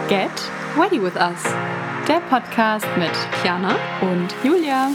Get Ready With Us, der Podcast mit Kiana und Julia.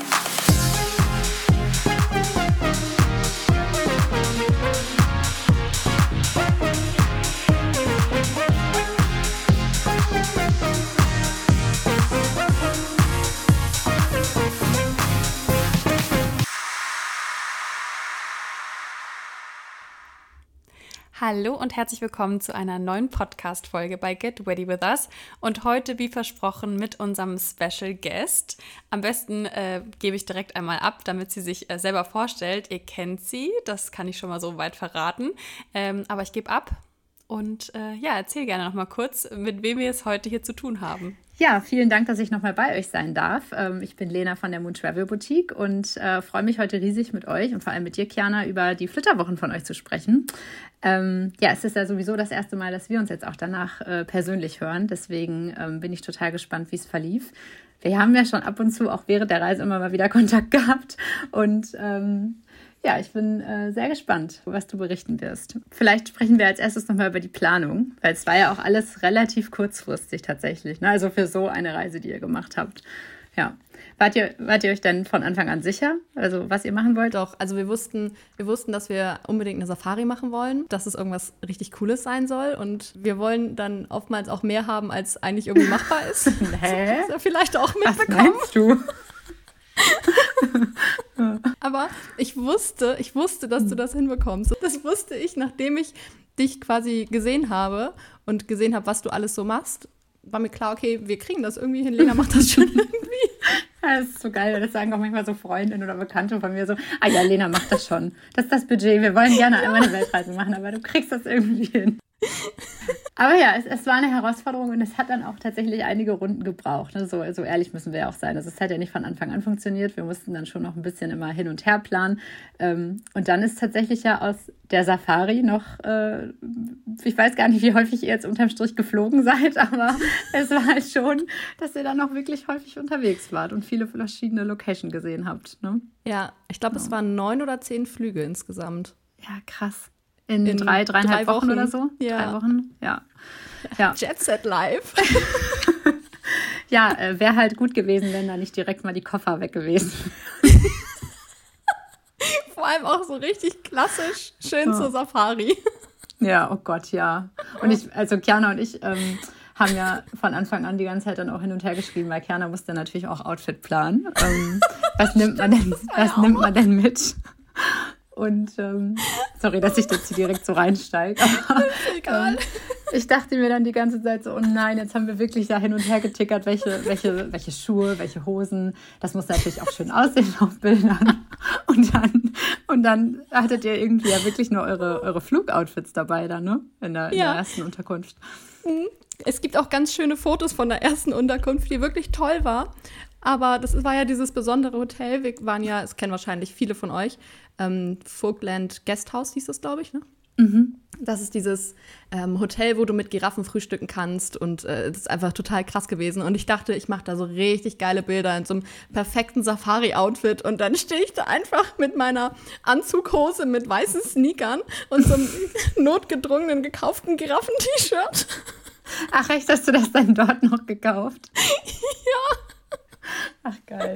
Hallo und herzlich willkommen zu einer neuen Podcast-Folge bei Get Ready With Us und heute, wie versprochen, mit unserem Special Guest. Am besten gebe ich direkt einmal ab, damit sie sich selber vorstellt. Ihr kennt sie, das kann ich schon mal so weit verraten, aber ich gebe ab und erzähl gerne noch mal kurz, mit wem wir es heute hier zu tun haben. Ja, vielen Dank, dass ich nochmal bei euch sein darf. Ich bin Lena von der Moon Travel Boutique und freue mich heute riesig mit euch und vor allem mit dir, Kiana, über die Flitterwochen von euch zu sprechen. Es ist ja sowieso das erste Mal, dass wir uns jetzt auch danach persönlich hören. Deswegen bin ich total gespannt, wie es verlief. Wir haben ja schon ab und zu auch während der Reise immer mal wieder Kontakt gehabt und ich bin sehr gespannt, was du berichten wirst. Vielleicht sprechen wir als erstes nochmal über die Planung, weil es war ja auch alles relativ kurzfristig tatsächlich, ne? Also für so eine Reise, die ihr gemacht habt. Ja. Wart ihr euch denn von Anfang an sicher, also was ihr machen wollt? Doch, also wir wussten, dass wir unbedingt eine Safari machen wollen, dass es irgendwas richtig Cooles sein soll und wir wollen dann oftmals auch mehr haben, als eigentlich irgendwie machbar ist. Hä? Das ist ja vielleicht auch mitbekommen. Was meinst du? Aber ich wusste, dass du das hinbekommst. Das wusste ich, nachdem ich dich quasi gesehen habe und gesehen habe, was du alles so machst, war mir klar, okay, wir kriegen das irgendwie hin. Lena macht das schon irgendwie. Das ist so geil, das sagen auch manchmal so Freundinnen oder Bekannte von mir so, Lena macht das schon. Das ist das Budget, wir wollen gerne einmal eine Weltreise machen, aber du kriegst das irgendwie hin. Aber ja, es war eine Herausforderung und es hat dann auch tatsächlich einige Runden gebraucht. Ne? So ehrlich müssen wir ja auch sein. Also es hat ja nicht von Anfang an funktioniert. Wir mussten dann schon noch ein bisschen immer hin und her planen. Und dann ist tatsächlich ja aus der Safari noch, ich weiß gar nicht, wie häufig ihr jetzt unterm Strich geflogen seid, aber es war halt schon, dass ihr dann noch wirklich häufig unterwegs wart und viele verschiedene Locations gesehen habt. Ne? Ja, ich glaube, es waren 9 oder 10 Flüge insgesamt. Ja, krass. In dreieinhalb Wochen oder so? Ja. 3 Wochen, ja. Jet Set Live. Ja, wäre halt gut gewesen, wenn da nicht direkt mal die Koffer weg gewesen wären. Vor allem auch so richtig klassisch, schön zur Safari. Ja, oh Gott, ja. Und Kiana und ich haben ja von Anfang an die ganze Zeit dann auch hin und her geschrieben, weil Kiana musste natürlich auch Outfit planen. Was nimmt man denn mit? Und sorry, dass ich jetzt hier direkt so reinsteige. Aber egal. Ich dachte mir dann die ganze Zeit so, oh nein, jetzt haben wir wirklich da hin und her getickert, welche Schuhe, welche Hosen. Das muss natürlich auch schön aussehen auf Bildern. Und dann hattet ihr irgendwie ja wirklich nur eure Flugoutfits dabei da, ne? In der ersten Unterkunft. Es gibt auch ganz schöne Fotos von der ersten Unterkunft, die wirklich toll war. Aber das war ja dieses besondere Hotel. Wir waren ja, es kennen wahrscheinlich viele von euch, Vogtland Guesthouse hieß das, glaube ich, ne? Mhm. Das ist dieses Hotel, wo du mit Giraffen frühstücken kannst und das ist einfach total krass gewesen. Und ich dachte, ich mache da so richtig geile Bilder in so einem perfekten Safari-Outfit und dann stehe ich da einfach mit meiner Anzughose mit weißen Sneakern und so einem notgedrungenen gekauften Giraffen-T-Shirt. Ach echt, hast du das dann dort noch gekauft? Ja. Ach, geil.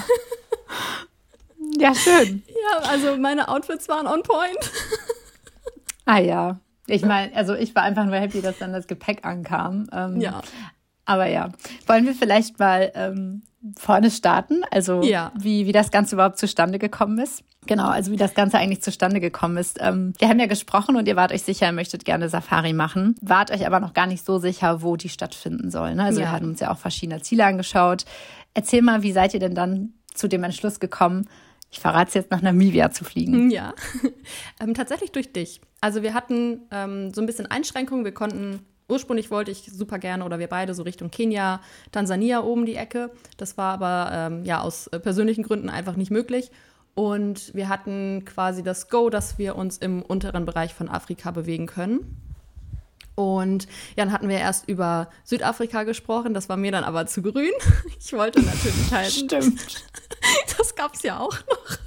Ja, schön. Ja, also meine Outfits waren on point. Ah ja. Ich meine, also ich war einfach nur happy, dass dann das Gepäck ankam. Ja. Aber ja, wollen wir vielleicht mal vorne starten? Also wie das Ganze überhaupt zustande gekommen ist? Genau, also wie das Ganze eigentlich zustande gekommen ist. Wir haben ja gesprochen und ihr wart euch sicher, ihr möchtet gerne Safari machen. Wart euch aber noch gar nicht so sicher, wo die stattfinden soll. Ne? Also wir hatten uns ja auch verschiedene Ziele angeschaut. Erzähl mal, wie seid ihr denn dann zu dem Entschluss gekommen, ich verrate es jetzt, nach Namibia zu fliegen? Ja, tatsächlich durch dich. Also wir hatten so ein bisschen Einschränkungen. Ursprünglich wollte ich super gerne, oder wir beide, so Richtung Kenia, Tansania oben die Ecke. Das war aber aus persönlichen Gründen einfach nicht möglich. Und wir hatten quasi das Go, dass wir uns im unteren Bereich von Afrika bewegen können. Und ja, dann hatten wir erst über Südafrika gesprochen, das war mir dann aber zu grün. Ich wollte natürlich halt. Stimmt. Das gab's ja auch noch.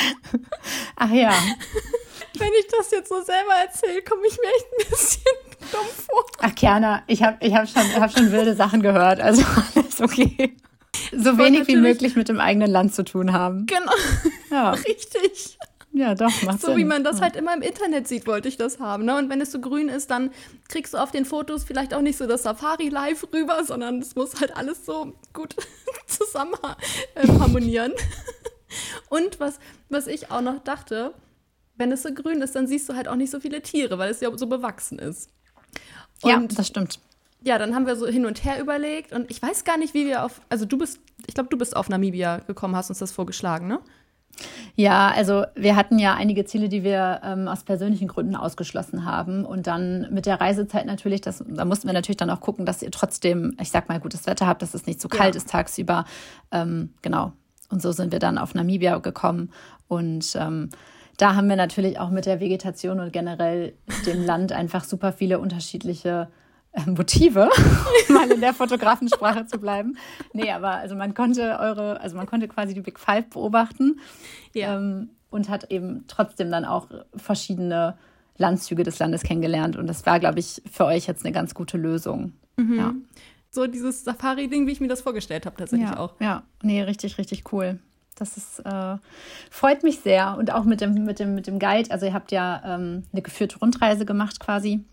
Ach ja. Wenn ich das jetzt so selber erzähle, komme ich mir echt ein bisschen dumm vor. Ach, Kiana, ich hab schon wilde Sachen gehört, also alles okay. So wenig wie möglich mit dem eigenen Land zu tun haben. Genau, Ja, richtig. ja doch, macht So Sinn. wie man das halt immer im Internet sieht, wollte ich das haben. Ne? Und wenn es so grün ist, dann kriegst du auf den Fotos vielleicht auch nicht so das Safari-Live rüber, sondern es muss halt alles so gut zusammen harmonieren. Und was ich auch noch dachte, wenn es so grün ist, dann siehst du halt auch nicht so viele Tiere, weil es ja so bewachsen ist. Ja, Und das stimmt. ja, dann haben wir so hin und her überlegt und ich weiß gar nicht, wie wir ich glaube, du bist auf Namibia gekommen, hast uns das vorgeschlagen, ne? Ja, also wir hatten ja einige Ziele, die wir aus persönlichen Gründen ausgeschlossen haben. Und dann mit der Reisezeit natürlich, da mussten wir natürlich dann auch gucken, dass ihr trotzdem, ich sag mal, gutes Wetter habt, dass es nicht zu kalt ist tagsüber. Genau. Und so sind wir dann auf Namibia gekommen. Und da haben wir natürlich auch mit der Vegetation und generell dem Land einfach super viele unterschiedliche Motive, um mal in der Fotografensprache zu bleiben. Nee, aber also man konnte quasi die Big Five beobachten und hat eben trotzdem dann auch verschiedene Landzüge des Landes kennengelernt. Und das war, glaube ich, für euch jetzt eine ganz gute Lösung. Mhm. Ja. So dieses Safari-Ding, wie ich mir das vorgestellt habe, tatsächlich auch. Ja, nee, richtig, richtig cool. Das ist, freut mich sehr. Und auch mit dem Guide, also ihr habt ja eine geführte Rundreise gemacht quasi.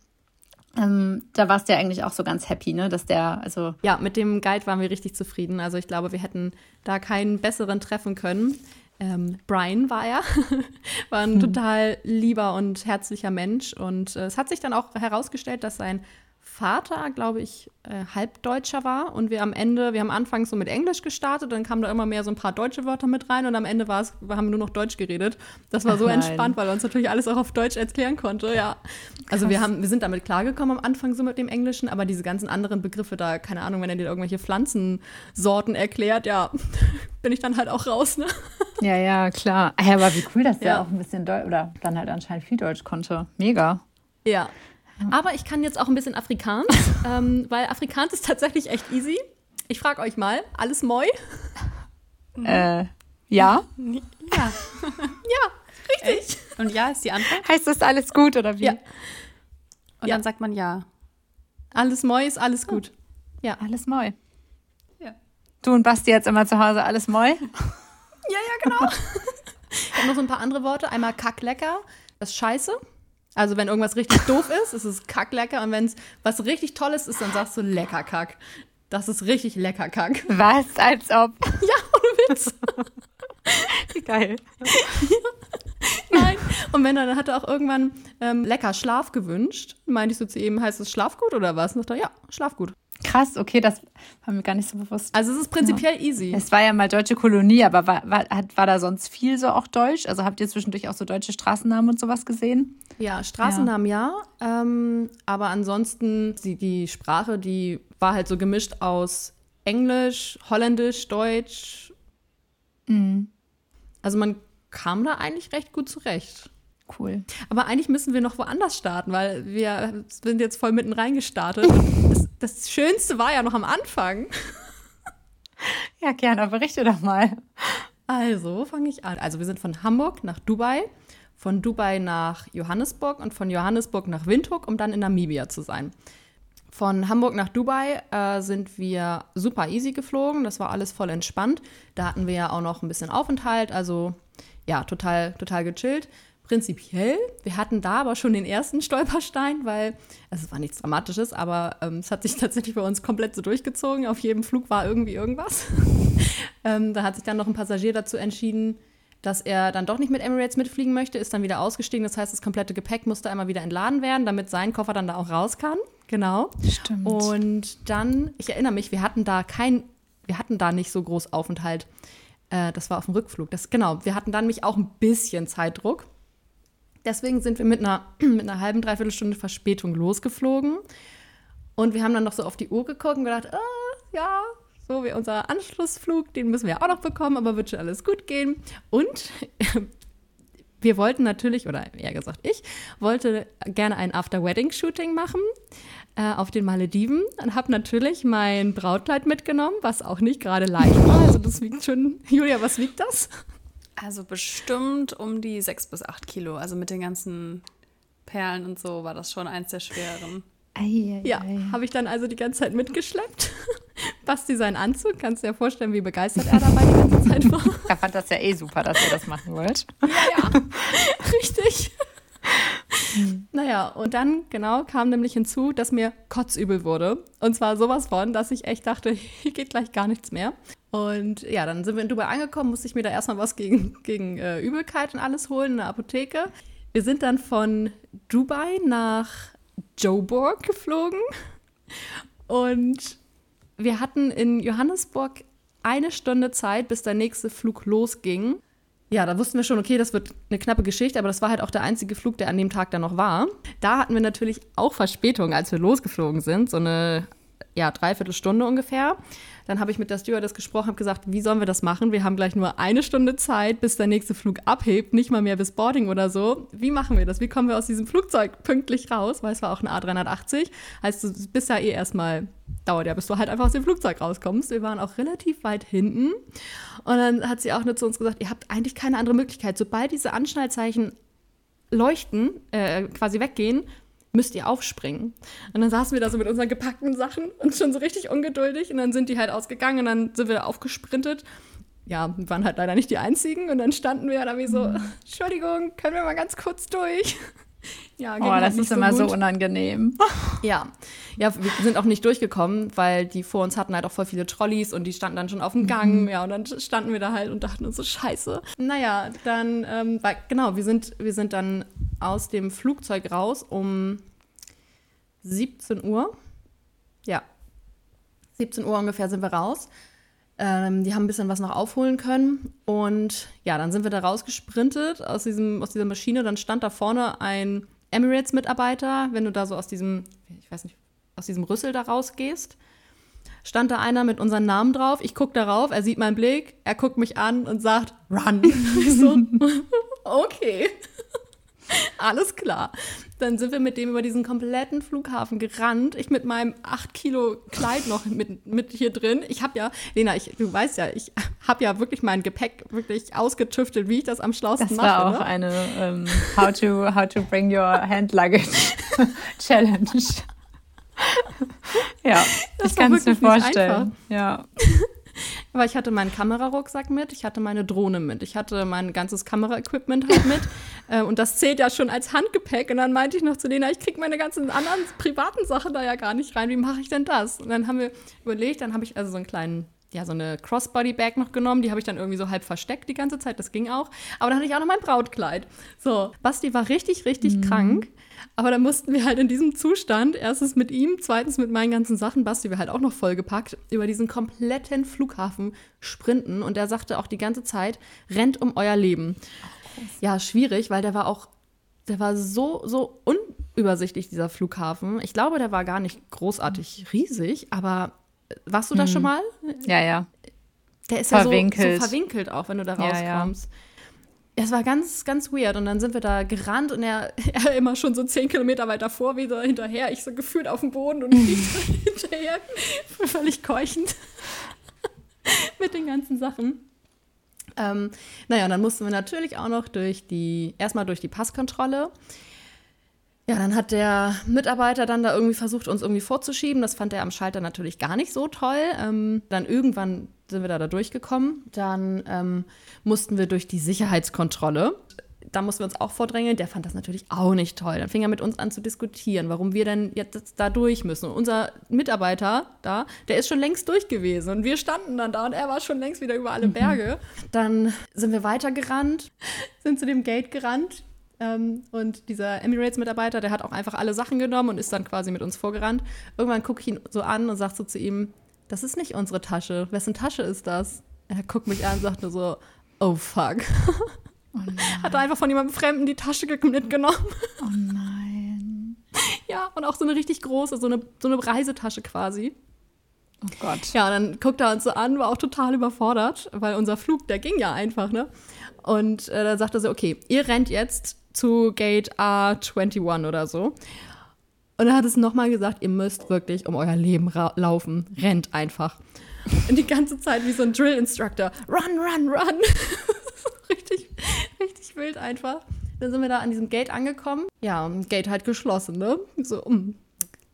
Da warst du ja eigentlich auch so ganz happy, ne? Dass Ja, mit dem Guide waren wir richtig zufrieden. Also ich glaube, wir hätten da keinen besseren treffen können. Brian war er, war ein total lieber und herzlicher Mensch. Und es hat sich dann auch herausgestellt, dass sein Vater, glaube ich, Halbdeutscher war. Und wir haben anfangs so mit Englisch gestartet, dann kamen da immer mehr so ein paar deutsche Wörter mit rein und am Ende haben wir nur noch Deutsch geredet. Das war so entspannt, weil er uns natürlich alles auch auf Deutsch erklären konnte, ja. Also wir sind damit klargekommen am Anfang so mit dem Englischen, aber diese ganzen anderen Begriffe da, keine Ahnung, wenn er dir irgendwelche Pflanzensorten erklärt, ja, bin ich dann halt auch raus, ne? Ja, klar. Ja, aber wie cool, dass der auch ein bisschen Deutsch, oder dann halt anscheinend viel Deutsch konnte. Mega. Ja. Aber ich kann jetzt auch ein bisschen Afrikaans, weil Afrikaans ist tatsächlich echt easy. Ich frage euch mal, alles moi? Ja. Ja. Ja, richtig. Und ja ist die Antwort? Heißt das alles gut oder wie? Ja. Und dann sagt man ja. Alles moi ist alles gut. Ja. Alles moi. Ja. Du und Basti jetzt immer zu Hause, alles moi? Ja, genau. Ich habe noch so ein paar andere Worte. Einmal kacklecker, das ist scheiße. Also wenn irgendwas richtig doof ist, ist es kacklecker. Und wenn es was richtig Tolles ist, dann sagst du lecker kack. Das ist richtig lecker kack. Was? Als ob? Ja, ohne Witz. Geil. Nein. Und dann hat er auch irgendwann lecker Schlaf gewünscht. Meinte ich so zu ihm, heißt es Schlafgut oder was? Und dachte, ja, Schlafgut. Krass, okay, das war mir gar nicht so bewusst. Also es ist prinzipiell easy. Es war ja mal deutsche Kolonie, aber war da sonst viel so auch Deutsch? Also habt ihr zwischendurch auch so deutsche Straßennamen und sowas gesehen? Ja, Straßennamen ja. Aber ansonsten, die Sprache, die war halt so gemischt aus Englisch, Holländisch, Deutsch. Mhm. Also man kam da eigentlich recht gut zurecht. Cool. Aber eigentlich müssen wir noch woanders starten, weil wir sind jetzt voll mitten reingestartet. Das Schönste war ja noch am Anfang. Ja, gerne, berichte doch mal. Also fange ich an. Also wir sind von Hamburg nach Dubai, von Dubai nach Johannesburg und von Johannesburg nach Windhoek, um dann in Namibia zu sein. Von Hamburg nach Dubai sind wir super easy geflogen. Das war alles voll entspannt. Da hatten wir ja auch noch ein bisschen Aufenthalt. Also ja, total gechillt. Prinzipiell, wir hatten da aber schon den ersten Stolperstein, weil, also es war nichts Dramatisches, aber es hat sich tatsächlich bei uns komplett so durchgezogen. Auf jedem Flug war irgendwie irgendwas. Da hat sich dann noch ein Passagier dazu entschieden, dass er dann doch nicht mit Emirates mitfliegen möchte, ist dann wieder ausgestiegen. Das heißt, das komplette Gepäck musste einmal wieder entladen werden, damit sein Koffer dann da auch raus kann. Genau. Stimmt. Und dann, ich erinnere mich, wir hatten da nicht so groß Aufenthalt. Das war auf dem Rückflug. Wir hatten dann nämlich auch ein bisschen Zeitdruck. Deswegen sind wir mit einer halben, dreiviertel Stunde Verspätung losgeflogen. Und wir haben dann noch so auf die Uhr geguckt und gedacht, ja, so wie unser Anschlussflug, den müssen wir auch noch bekommen, aber wird schon alles gut gehen. Und wir wollten natürlich, oder eher gesagt ich, wollte gerne ein After-Wedding-Shooting machen auf den Malediven und habe natürlich mein Brautkleid mitgenommen, was auch nicht gerade leicht war. Also das wiegt schon, Julia, was wiegt das? Also bestimmt um die 6 bis 8 Kilo. Also mit den ganzen Perlen und so war das schon eins der schwereren. Ja, habe ich dann also die ganze Zeit mitgeschleppt. Basti seinen Anzug, kannst du dir vorstellen, wie begeistert er dabei die ganze Zeit war. Er fand das ja super, dass ihr das machen wollt. Ja, richtig. Naja, und dann genau kam nämlich hinzu, dass mir kotzübel wurde. Und zwar sowas von, dass ich echt dachte, hier geht gleich gar nichts mehr. Und ja, dann sind wir in Dubai angekommen, musste ich mir da erstmal was gegen Übelkeit und alles holen in der Apotheke. Wir sind dann von Dubai nach Joburg geflogen und wir hatten in Johannesburg 1 Stunde Zeit, bis der nächste Flug losging. Ja, da wussten wir schon, okay, das wird eine knappe Geschichte, aber das war halt auch der einzige Flug, der an dem Tag dann noch war. Da hatten wir natürlich auch Verspätung, als wir losgeflogen sind, so eine 3/4 Stunde ungefähr. Dann habe ich mit der Stewardess gesprochen, habe gesagt, wie sollen wir das machen? Wir haben gleich nur 1 Stunde Zeit, bis der nächste Flug abhebt, nicht mal mehr bis Boarding oder so. Wie machen wir das? Wie kommen wir aus diesem Flugzeug pünktlich raus? Weil es war auch ein A380. Heißt, du bist ja dauert ja, bis du halt einfach aus dem Flugzeug rauskommst. Wir waren auch relativ weit hinten. Und dann hat sie auch nur zu uns gesagt, ihr habt eigentlich keine andere Möglichkeit. Sobald diese Anschnallzeichen leuchten, quasi weggehen, müsst ihr aufspringen. Und dann saßen wir da so mit unseren gepackten Sachen und schon so richtig ungeduldig. Und dann sind die halt ausgegangen und dann sind wir da aufgesprintet. Ja, wir waren halt leider nicht die Einzigen. Und dann standen wir da wie so, Entschuldigung, können wir mal ganz kurz durch? Ja, ging halt das ist immer so unangenehm. Ja, wir sind auch nicht durchgekommen, weil die vor uns hatten halt auch voll viele Trolleys und die standen dann schon auf dem Gang. Ja, und dann standen wir da halt und dachten uns so, scheiße. Naja, dann, wir sind dann aus dem Flugzeug raus um 17 Uhr. Ja, 17 Uhr ungefähr sind wir raus. Die haben ein bisschen was noch aufholen können. Und ja, dann sind wir da rausgesprintet aus dieser Maschine. Dann stand da vorne ein Emirates-Mitarbeiter, wenn du da so aus diesem Rüssel da rausgehst. Stand da einer mit unserem Namen drauf. Ich gucke darauf, er sieht meinen Blick, er guckt mich an und sagt, run. Ich so, okay. Alles klar. Dann sind wir mit dem über diesen kompletten Flughafen gerannt. Ich mit meinem 8 Kilo Kleid noch mit hier drin. Ich habe ja, Lena, du weißt ja, ich habe ja wirklich mein Gepäck wirklich ausgetüftelt, wie ich das am schlausten mache. Das war auch eine how to bring your hand luggage Challenge. Ja, ich kann es mir vorstellen. Ja. Aber ich hatte meinen Kamerarucksack mit, ich hatte meine Drohne mit, ich hatte mein ganzes Kameraequipment halt mit. Und das zählt ja schon als Handgepäck. Und dann meinte ich noch zu Lena, ich kriege meine ganzen anderen privaten Sachen da ja gar nicht rein. Wie mache ich denn das? Und dann haben wir überlegt, dann habe ich also so eine Crossbody-Bag noch genommen. Die habe ich dann irgendwie so halb versteckt die ganze Zeit. Das ging auch. Aber dann hatte ich auch noch mein Brautkleid. So, Basti war richtig, richtig krank. Aber dann mussten wir halt in diesem Zustand, erstens mit ihm, zweitens mit meinen ganzen Sachen, Basti war halt auch noch vollgepackt, über diesen kompletten Flughafen sprinten. Und er sagte auch die ganze Zeit, rennt um euer Leben. Ja, schwierig, weil der war so unübersichtlich, dieser Flughafen. Ich glaube, der war gar nicht großartig riesig, aber warst du da schon mal? Ja. Der ist verwinkelt. Ja so verwinkelt auch, wenn du da rauskommst. Ja. Es war ganz, ganz weird. Und dann sind wir da gerannt und er immer schon so 10 Kilometer weiter vor, wieder hinterher. Ich so gefühlt auf dem Boden und hinterher völlig keuchend mit den ganzen Sachen. Dann mussten wir natürlich auch noch erstmal durch die Passkontrolle. Ja, dann hat der Mitarbeiter dann da irgendwie versucht, uns irgendwie vorzuschieben. Das fand er am Schalter natürlich gar nicht so toll. Dann irgendwann sind wir da durchgekommen. Dann mussten wir durch die Sicherheitskontrolle. Da mussten wir uns auch vordrängeln. Der fand das natürlich auch nicht toll. Dann fing er mit uns an zu diskutieren, warum wir denn jetzt da durch müssen. Und unser Mitarbeiter da, der ist schon längst durch gewesen. Und wir standen dann da und er war schon längst wieder über alle Berge. Dann sind wir weitergerannt, sind zu dem Gate gerannt. Und dieser Emirates-Mitarbeiter, der hat auch einfach alle Sachen genommen und ist dann quasi mit uns vorgerannt. Irgendwann gucke ich ihn so an und sage so zu ihm, das ist nicht unsere Tasche. Wessen Tasche ist das? Er guckt mich an und sagt nur so, oh fuck. Oh nein. Hat einfach von jemandem Fremden die Tasche mitgenommen. Oh nein. Ja, und auch so eine richtig große, so eine Reisetasche quasi. Oh Gott. Ja, und dann guckt er uns so an, war auch total überfordert, weil unser Flug, der ging ja einfach, ne? Und dann sagt er so, okay, ihr rennt jetzt zu Gate A21 oder so. Und er hat es nochmal gesagt, ihr müsst wirklich um euer Leben laufen. Rennt einfach. Und die ganze Zeit wie so ein Drill-Instructor. Run, run, run. Richtig, richtig wild einfach. Dann sind wir da an diesem Gate angekommen. Ja, Gate halt geschlossen, ne? So,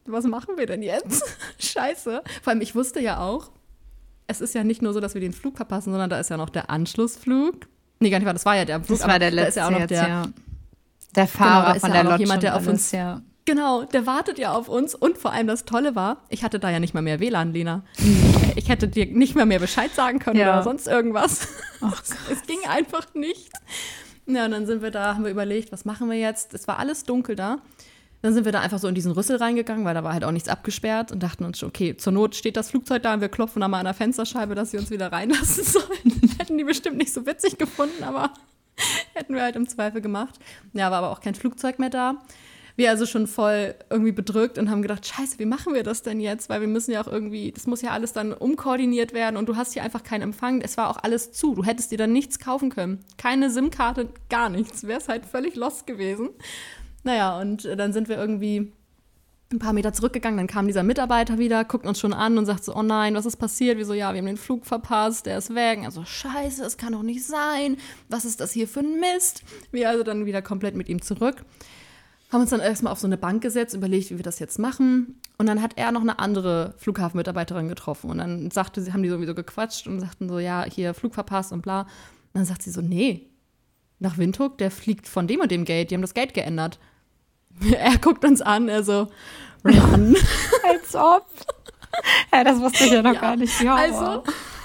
was machen wir denn jetzt? Scheiße. Vor allem, ich wusste ja auch, es ist ja nicht nur so, dass wir den Flug verpassen, sondern da ist ja noch der Anschlussflug. Nee, gar nicht wahr, das war ja der Flug. Das war der letzte, da ist ja auch noch der Fahrer genau, von ja der noch Lodge jemand, der und auf alles, uns, ja. Genau, der wartet ja auf uns. Und vor allem das Tolle war, ich hatte da ja nicht mal mehr WLAN, Lena. Ich hätte dir nicht mal mehr Bescheid sagen können oder sonst irgendwas. Es ging einfach nicht. Ja, und dann sind wir da, haben wir überlegt, was machen wir jetzt? Es war alles dunkel da. Dann sind wir da einfach so in diesen Rüssel reingegangen, weil da war halt auch nichts abgesperrt und dachten uns schon, okay, zur Not steht das Flugzeug da und wir klopfen da mal an der Fensterscheibe, dass sie uns wieder reinlassen sollen. Hätten die bestimmt nicht so witzig gefunden, aber hätten wir halt im Zweifel gemacht. Ja, war aber auch kein Flugzeug mehr da. Wir also schon voll irgendwie bedrückt und haben gedacht, scheiße, wie machen wir das denn jetzt? Weil wir müssen ja auch irgendwie, das muss ja alles dann umkoordiniert werden und du hast hier einfach keinen Empfang. Es war auch alles zu. Du hättest dir dann nichts kaufen können. Keine SIM-Karte, gar nichts. Wäre es halt völlig lost gewesen. Naja, und dann sind wir irgendwie ein paar Meter zurückgegangen. Dann kam dieser Mitarbeiter wieder, guckt uns schon an und sagt so, oh nein, was ist passiert? Wir so, ja, wir haben den Flug verpasst, der ist weg. Also, scheiße, das kann doch nicht sein. Was ist das hier für ein Mist? Wir also dann wieder komplett mit ihm zurück. Haben uns dann erstmal auf so eine Bank gesetzt, überlegt, wie wir das jetzt machen. Und dann hat er noch eine andere Flughafenmitarbeiterin getroffen. Und dann haben die sowieso gequatscht und sagten so, ja, hier Flug verpasst und bla. Und dann sagt sie so, nee, nach Windhoek, der fliegt von dem und dem Gate. Die haben das Gate geändert. Er guckt uns an, er so, run. Als ob. Ja, das wusste ich ja noch gar nicht. Ja, also,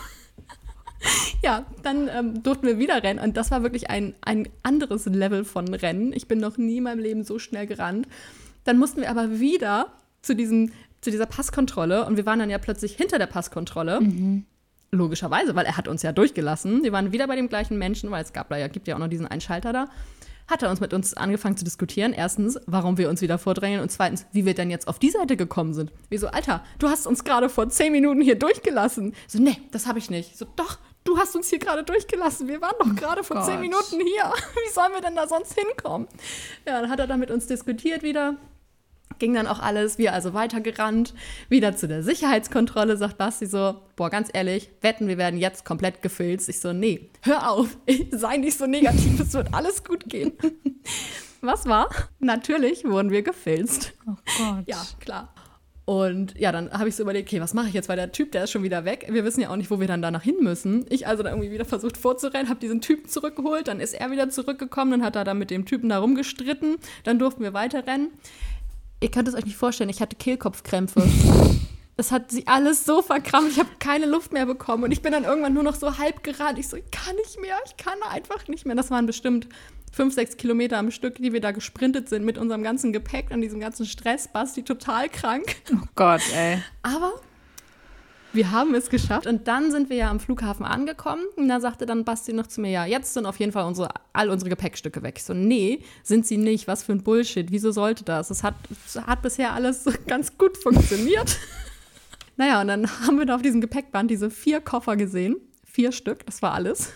ja, dann durften wir wieder rennen. Und das war wirklich ein anderes Level von Rennen. Ich bin noch nie in meinem Leben so schnell gerannt. Dann mussten wir aber wieder zu dieser Passkontrolle. Und wir waren dann ja plötzlich hinter der Passkontrolle. Mhm. Logischerweise, weil er hat uns ja durchgelassen. Wir waren wieder bei dem gleichen Menschen, weil es gibt ja auch noch diesen einen Schalter da. Hat er mit uns angefangen zu diskutieren. Erstens, warum wir uns wieder vordrängeln. Und zweitens, wie wir denn jetzt auf die Seite gekommen sind. Wir so, Alter, du hast uns gerade vor 10 Minuten hier durchgelassen. So, nee, das habe ich nicht. So, doch, du hast uns hier gerade durchgelassen. Wir waren doch gerade vor 10 Minuten hier. Wie sollen wir denn da sonst hinkommen? Ja, dann hat er da mit uns diskutiert wieder. Ging dann auch alles, wir also weitergerannt, wieder zu der Sicherheitskontrolle, sagt Basti so, boah, ganz ehrlich, wetten, wir werden jetzt komplett gefilzt. Ich so, nee, hör auf, sei nicht so negativ, es wird alles gut gehen. Was war? Natürlich wurden wir gefilzt. Oh Gott. Ja, klar. Und ja, dann habe ich so überlegt, okay, was mache ich jetzt, weil der Typ, der ist schon wieder weg. Wir wissen ja auch nicht, wo wir dann danach hin müssen. Ich also dann irgendwie wieder versucht vorzurennen, habe diesen Typen zurückgeholt, dann ist er wieder zurückgekommen, dann hat er da mit dem Typen da rumgestritten, dann durften wir weiterrennen. Ihr könnt es euch nicht vorstellen, ich hatte Kehlkopfkrämpfe. Das hat sie alles so verkrampft, ich habe keine Luft mehr bekommen. Und ich bin dann irgendwann nur noch so halb gerannt. Ich so, ich kann nicht mehr, ich kann einfach nicht mehr. Das waren bestimmt 5-6 Kilometer am Stück, die wir da gesprintet sind mit unserem ganzen Gepäck und diesem ganzen Stress. Basti total krank. Oh Gott, ey. Aber wir haben es geschafft. Und dann sind wir ja am Flughafen angekommen. Und da sagte dann Basti noch zu mir, ja, jetzt sind auf jeden Fall all unsere Gepäckstücke weg. Ich so, nee, sind sie nicht. Was für ein Bullshit. Wieso sollte das? Es hat bisher alles ganz gut funktioniert. Naja, und dann haben wir da auf diesem Gepäckband diese 4 Koffer gesehen. 4 Stück, das war alles.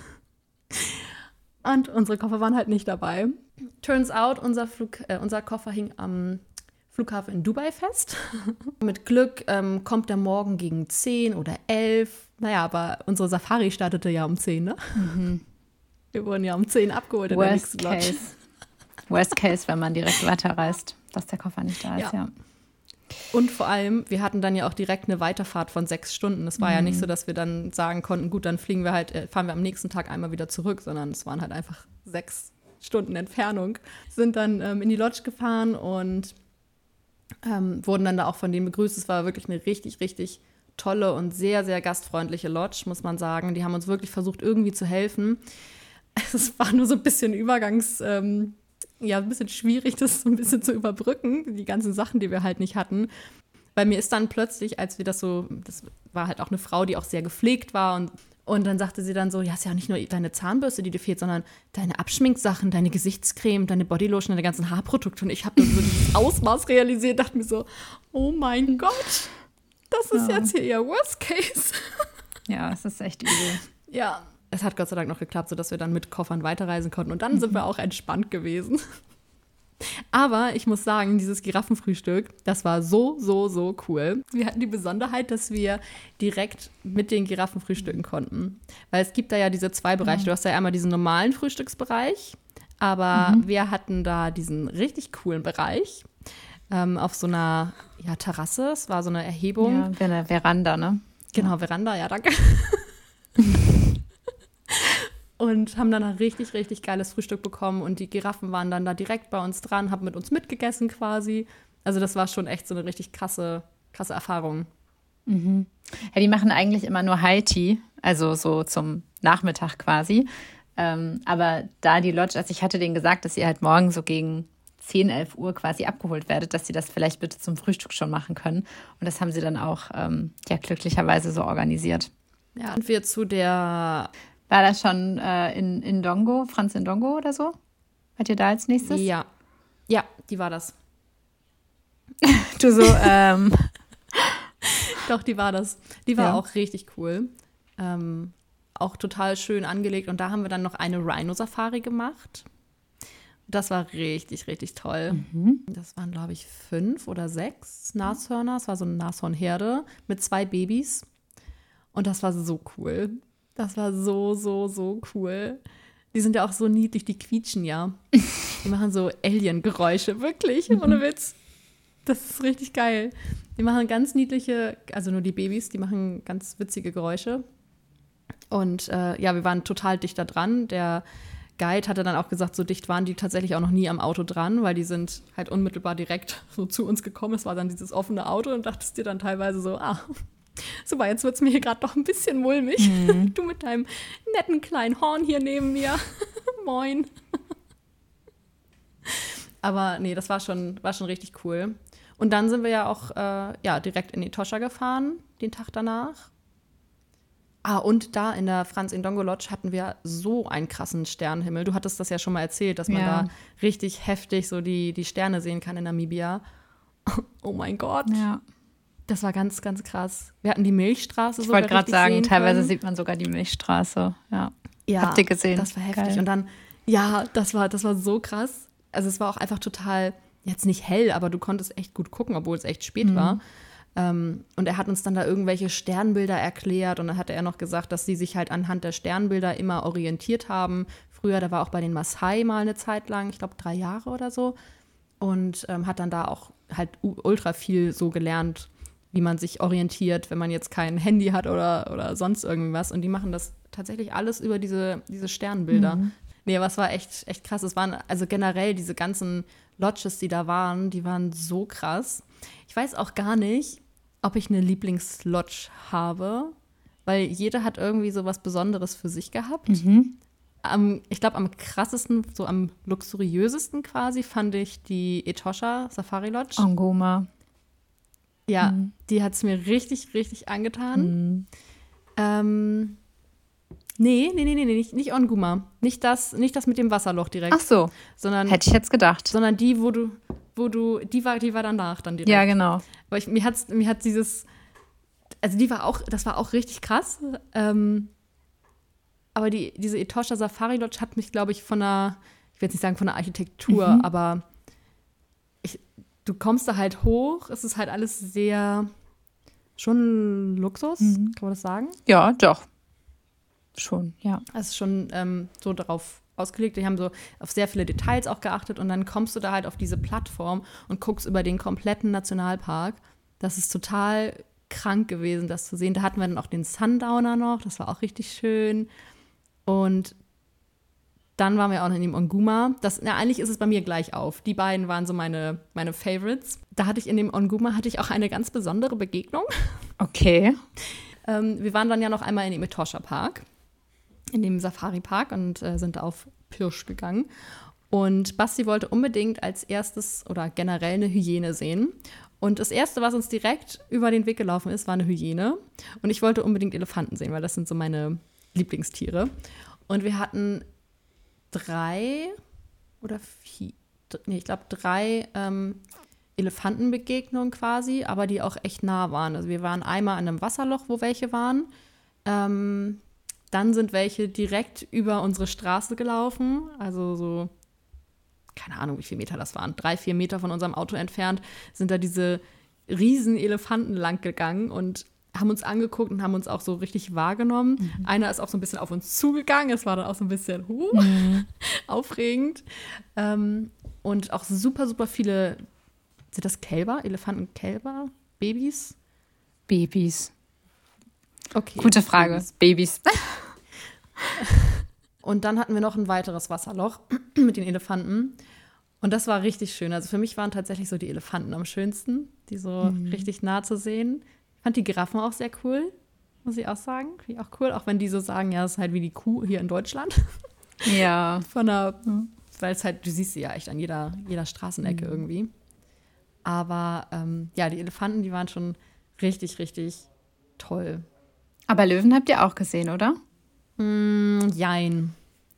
Und unsere Koffer waren halt nicht dabei. Turns out, unser Koffer hing am Flughafen in Dubai fest. Mit Glück kommt der morgen gegen 10 oder 11. Naja, aber unsere Safari startete ja um 10, ne? Mhm. Wir wurden ja um 10 abgeholt in der nächsten Lodge. Worst case, wenn man direkt weiterreist, dass der Koffer nicht da ist, ja. Und vor allem, wir hatten dann ja auch direkt eine Weiterfahrt von 6 Stunden. Es war ja nicht so, dass wir dann sagen konnten, gut, dann fahren wir am nächsten Tag einmal wieder zurück, sondern es waren halt einfach 6 Stunden Entfernung. Sind dann in die Lodge gefahren und wurden dann da auch von denen begrüßt. Es war wirklich eine richtig, richtig tolle und sehr, sehr gastfreundliche Lodge, muss man sagen. Die haben uns wirklich versucht, irgendwie zu helfen. Es war nur so ein bisschen ein bisschen schwierig, das so ein bisschen zu überbrücken, die ganzen Sachen, die wir halt nicht hatten. Bei mir ist dann plötzlich, das war halt auch eine Frau, die auch sehr gepflegt war und dann sagte sie dann so, ja, es ist ja nicht nur deine Zahnbürste, die dir fehlt, sondern deine Abschminksachen, deine Gesichtscreme, deine Bodylotion, deine ganzen Haarprodukte. Und ich habe dann so dieses Ausmaß realisiert, dachte mir so, oh mein Gott, das ist jetzt hier ihr Worst Case. Ja, es ist echt übel. Ja, es hat Gott sei Dank noch geklappt, sodass wir dann mit Koffern weiterreisen konnten. Und dann sind wir auch entspannt gewesen. Aber ich muss sagen, dieses Giraffenfrühstück, das war so, so, so cool. Wir hatten die Besonderheit, dass wir direkt mit den Giraffen frühstücken konnten. Weil es gibt da ja diese 2 Bereiche. Du hast ja einmal diesen normalen Frühstücksbereich, aber wir hatten da diesen richtig coolen Bereich auf so einer Terrasse. Es war so eine Erhebung. Ja, eine Veranda, ne? Genau, Veranda, ja, danke. Und haben dann ein richtig, richtig geiles Frühstück bekommen. Und die Giraffen waren dann da direkt bei uns dran, haben mit uns mitgegessen quasi. Also das war schon echt so eine richtig krasse Erfahrung. Mhm. Ja, die machen eigentlich immer nur High Tea, also so zum Nachmittag quasi. Aber da die Lodge, also ich hatte denen gesagt, dass ihr halt morgen so gegen 10, 11 Uhr quasi abgeholt werdet, dass sie das vielleicht bitte zum Frühstück schon machen können. Und das haben sie dann auch glücklicherweise so organisiert. Ja, und wir zu der... War das schon in Ndongo, Franz Ndongo oder so? Wart ihr da als nächstes? Ja, die war das. Du so, Doch, die war das. Die war auch richtig cool. Auch total schön angelegt. Und da haben wir dann noch eine Rhino-Safari gemacht. Das war richtig, richtig toll. Das waren, glaube ich, 5 oder 6 Nashörner. Es war so eine Nashornherde mit 2 Babys. Und das war so cool. Das war so cool. Die sind ja auch so niedlich, die quietschen ja. Die machen so Alien-Geräusche, wirklich, ohne Witz. Das ist richtig geil. Die machen ganz niedliche, also nur die Babys, die machen ganz witzige Geräusche. Und wir waren total dicht da dran. Der Guide hatte dann auch gesagt, so dicht waren die tatsächlich auch noch nie am Auto dran, weil die sind halt unmittelbar direkt so zu uns gekommen. Es war dann dieses offene Auto und dachtest dir dann teilweise so, super, jetzt wird es mir hier gerade doch ein bisschen mulmig. Du mit deinem netten kleinen Horn hier neben mir. Moin. Aber nee, das war schon richtig cool. Und dann sind wir ja auch direkt in Etosha gefahren, den Tag danach. Und da in der Franz Ndongo Lodge hatten wir so einen krassen Sternenhimmel. Du hattest das ja schon mal erzählt, dass man da richtig heftig so die Sterne sehen kann in Namibia. Oh mein Gott. Ja. Das war ganz, ganz krass. Wir hatten die Milchstraße sogar. Ich wollte gerade sagen, teilweise können. sieht man sogar die Milchstraße. Ja. Habt ihr gesehen? Das war heftig. Geil. Und dann, das war so krass. Also es war auch einfach total, jetzt nicht hell, aber du konntest echt gut gucken, obwohl es echt spät war. Und er hat uns dann da irgendwelche Sternbilder erklärt. Und dann hatte er noch gesagt, dass sie sich halt anhand der Sternbilder immer orientiert haben. Früher, da war auch bei den Maasai mal eine Zeit lang, ich glaube 3 Jahre oder so. Und hat dann da auch halt ultra viel so gelernt, wie man sich orientiert, wenn man jetzt kein Handy hat oder sonst irgendwas. Und die machen das tatsächlich alles über diese Sternbilder. Nee, aber es war echt krass. Es waren also generell diese ganzen Lodges, die da waren, die waren so krass. Ich weiß auch gar nicht, ob ich eine Lieblingslodge habe, weil jeder hat irgendwie so was Besonderes für sich gehabt. Ich glaube, am krassesten, so am luxuriösesten quasi, fand ich die Etosha Safari Lodge. Ngoma. Ja, die hat es mir richtig, richtig angetan. Nee, nicht Onguma. Nicht das mit dem Wasserloch direkt. Ach so, sondern, hätte ich jetzt gedacht. Sondern die, die war danach dann direkt. Ja, genau. Aber mir hat dieses, also das war auch richtig krass. Aber diese Etosha Safari Lodge hat mich, glaube ich, ich will jetzt nicht sagen von der Architektur, aber du kommst da halt hoch, es ist halt alles sehr, schon Luxus, kann man das sagen? Ja, doch. Schon, ja. Es ist schon so darauf ausgelegt, die haben so auf sehr viele Details auch geachtet und dann kommst du da halt auf diese Plattform und guckst über den kompletten Nationalpark. Das ist total krank gewesen, das zu sehen. Da hatten wir dann auch den Sundowner noch, das war auch richtig schön. Und dann waren wir auch noch in dem Nguma. Eigentlich ist es bei mir gleich auf. Die beiden waren so meine Favorites. Da hatte ich in dem Nguma auch eine ganz besondere Begegnung. Okay. Wir waren dann ja noch einmal in dem Etosha Park, in dem Safari-Park und sind auf Pirsch gegangen. Und Basti wollte unbedingt als erstes oder generell eine Hyäne sehen. Und das Erste, was uns direkt über den Weg gelaufen ist, war eine Hyäne. Und ich wollte unbedingt Elefanten sehen, weil das sind so meine Lieblingstiere. Und wir hatten 3 Elefantenbegegnungen quasi, aber die auch echt nah waren. Also wir waren einmal an einem Wasserloch, wo welche waren. Dann sind welche direkt über unsere Straße gelaufen. Also so, keine Ahnung, wie viele Meter das waren. 3-4 Meter von unserem Auto entfernt sind da diese riesen Elefanten lang gegangen und haben uns angeguckt und haben uns auch so richtig wahrgenommen. Einer ist auch so ein bisschen auf uns zugegangen. Es war dann auch so ein bisschen aufregend. Und auch super, super viele Sind das Kälber? Elefantenkälber? Babys? Babys. Okay. Gute Frage. Babys. Und dann hatten wir noch ein weiteres Wasserloch mit den Elefanten. Und das war richtig schön. Also für mich waren tatsächlich so die Elefanten am schönsten, die so richtig nah zu sehen. Ich fand die Giraffen auch sehr cool, muss ich auch sagen. Finde ich auch cool, auch wenn die so sagen, ja, das ist halt wie die Kuh hier in Deutschland. Ja. Weil es halt, du siehst sie ja echt an jeder Straßenecke irgendwie. Aber ja, die Elefanten, die waren schon richtig, richtig toll. Aber Löwen habt ihr auch gesehen, oder? Jein.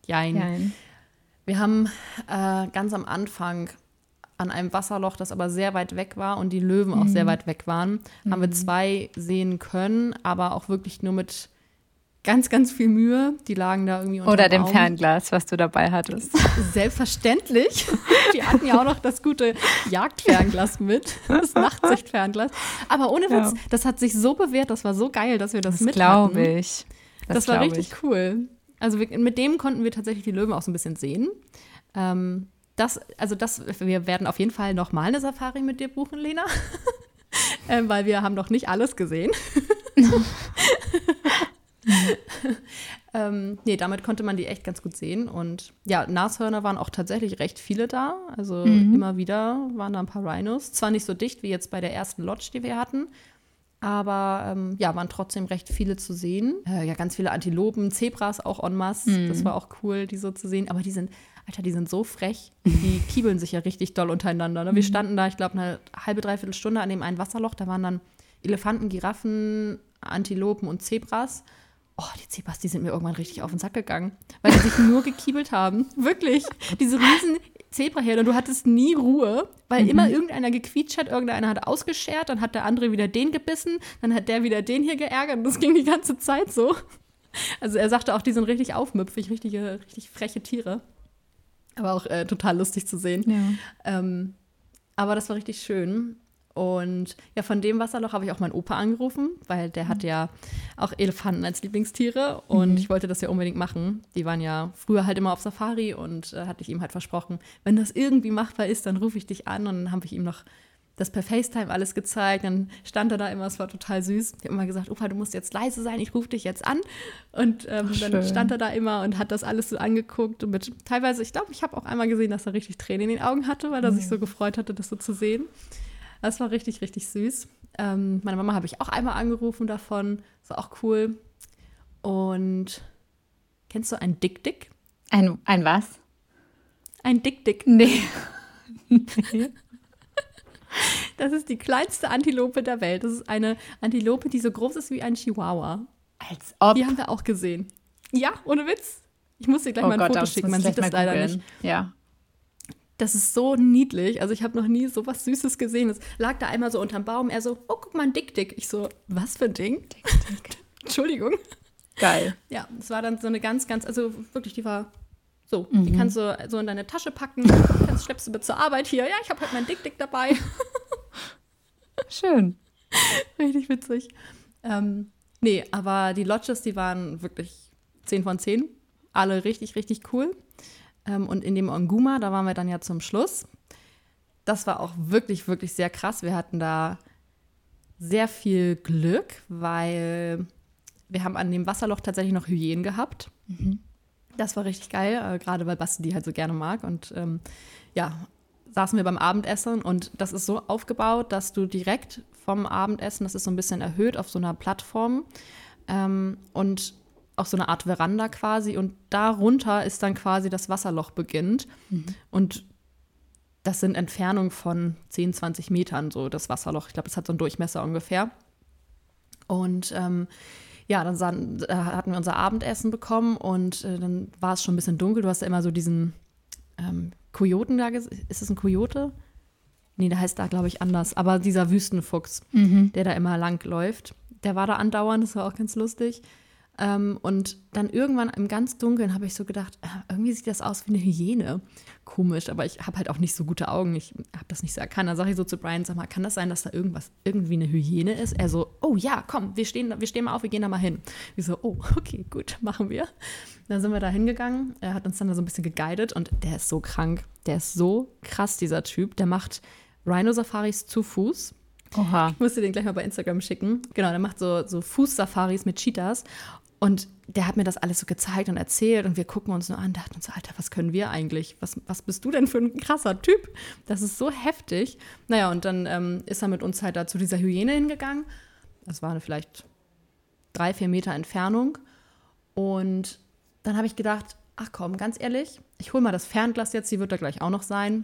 Wir haben ganz am Anfang an einem Wasserloch, das aber sehr weit weg war und die Löwen auch sehr weit weg waren, haben wir 2 sehen können, aber auch wirklich nur mit ganz, ganz viel Mühe. Die lagen da irgendwie unter Oder dem Baum. Fernglas, was du dabei hattest. Selbstverständlich. Wir hatten ja auch noch das gute Jagdfernglas mit, das Nachtsichtfernglas. Aber ohne Witz, das hat sich so bewährt, das war so geil, dass wir das mit hatten. Glaube ich. Das war richtig cool. Also mit dem konnten wir tatsächlich die Löwen auch so ein bisschen sehen. Wir werden auf jeden Fall noch mal eine Safari mit dir buchen, Lena. Weil wir haben noch nicht alles gesehen. Damit konnte man die echt ganz gut sehen. Und ja, Nashörner waren auch tatsächlich recht viele da. Also immer wieder waren da ein paar Rhinos. Zwar nicht so dicht wie jetzt bei der ersten Lodge, die wir hatten, aber waren trotzdem recht viele zu sehen. Ganz viele Antilopen, Zebras auch en masse. Das war auch cool, die so zu sehen. Aber die sind so frech. Die kiebeln sich ja richtig doll untereinander. Ne? Wir standen da, ich glaube, eine halbe, dreiviertel Stunde an dem einen Wasserloch. Da waren dann Elefanten, Giraffen, Antilopen und Zebras. Oh, die Zebras, die sind mir irgendwann richtig auf den Sack gegangen, weil die sich nur gekiebelt haben. Wirklich. Diese riesen Zebraherde. Und du hattest nie Ruhe, weil immer irgendeiner gequietscht hat, irgendeiner hat ausgeschert, dann hat der andere wieder den gebissen, dann hat der wieder den hier geärgert. Und das ging die ganze Zeit so. Also er sagte auch, die sind richtig aufmüpfig, richtig freche Tiere. Aber auch total lustig zu sehen. Ja. Aber das war richtig schön. Und ja, von dem Wasserloch habe ich auch meinen Opa angerufen, weil der hat ja auch Elefanten als Lieblingstiere und ich wollte das ja unbedingt machen. Die waren ja früher halt immer auf Safari und hatte ich ihm halt versprochen, wenn das irgendwie machbar ist, dann rufe ich dich an. Und dann habe ich ihm noch das per FaceTime alles gezeigt. Dann stand er da immer, es war total süß. Ich habe immer gesagt, Opa, du musst jetzt leise sein, ich rufe dich jetzt an. Und dann stand er da immer und hat das alles so angeguckt. Und teilweise, ich glaube, ich habe auch einmal gesehen, dass er richtig Tränen in den Augen hatte, weil er sich so gefreut hatte, das so zu sehen. Das war richtig, richtig süß. Meine Mama habe ich auch einmal angerufen davon. Das war auch cool. Und kennst du ein Dick-Dick? Ein was? Ein Dick-Dick. Nee. Das ist die kleinste Antilope der Welt. Das ist eine Antilope, die so groß ist wie ein Chihuahua. Als ob. Die haben wir auch gesehen. Ja, ohne Witz. Ich muss dir gleich mal ein Foto schicken. Man sieht das leider nicht. Ja. Das ist so niedlich. Also ich habe noch nie so was Süßes gesehen. Es lag da einmal so unterm Baum. Er so, oh, guck mal, ein Dick-Dick. Ich so, was für ein Ding? Dick-Dick. Entschuldigung. Geil. Ja, es war dann so eine ganz, also wirklich, die war so. Die kannst du so in deine Tasche packen. Schleppst du mit zur Arbeit hier. Ja, ich habe halt mein Dick-Dick dabei. Schön. Richtig witzig. Aber die Lodges, die waren wirklich 10 von 10. Alle richtig, richtig cool. Und in dem Onguma, da waren wir dann ja zum Schluss. Das war auch wirklich, wirklich sehr krass. Wir hatten da sehr viel Glück, weil wir haben an dem Wasserloch tatsächlich noch Hyänen gehabt. Das war richtig geil, gerade weil Basti die halt so gerne mag. Und saßen wir beim Abendessen und das ist so aufgebaut, dass du direkt vom Abendessen, das ist so ein bisschen erhöht auf so einer Plattform und auch so eine Art Veranda quasi und darunter ist dann quasi das Wasserloch beginnt und das sind Entfernungen von 10, 20 Metern, so das Wasserloch. Ich glaube, es hat so einen Durchmesser ungefähr. Und dann hatten wir unser Abendessen bekommen und dann war es schon ein bisschen dunkel. Du hast ja immer so diesen Kojoten da gesehen. Ist es ein Kojote? Nee, der heißt da, glaube ich, anders. Aber dieser Wüstenfuchs, der da immer lang läuft, der war da andauernd, das war auch ganz lustig. Und dann irgendwann im ganz Dunkeln habe ich so gedacht, irgendwie sieht das aus wie eine Hyäne. Komisch, aber ich habe halt auch nicht so gute Augen. Ich habe das nicht so erkannt. Dann sage ich so zu Brian, sag mal, kann das sein, dass da irgendwie eine Hyäne ist? Er so, oh ja, komm, wir stehen mal auf, wir gehen da mal hin. Ich so, oh, okay, gut, machen wir. Dann sind wir da hingegangen. Er hat uns dann da so ein bisschen geguidet und der ist so krank. Der ist so krass, dieser Typ. Der macht Rhino-Safaris zu Fuß. Oha. Ich muss dir den gleich mal bei Instagram schicken. Genau, der macht so Fuß-Safaris mit Cheetahs. Und der hat mir das alles so gezeigt und erzählt. Und wir gucken uns nur an, dachten uns so, Alter, was können wir eigentlich? Was bist du denn für ein krasser Typ? Das ist so heftig. Naja, und dann ist er mit uns halt da zu dieser Hyäne hingegangen. Das war vielleicht 3-4 Meter Entfernung. Und dann habe ich gedacht, ach komm, ganz ehrlich, ich hole mal das Fernglas jetzt, die wird da gleich auch noch sein.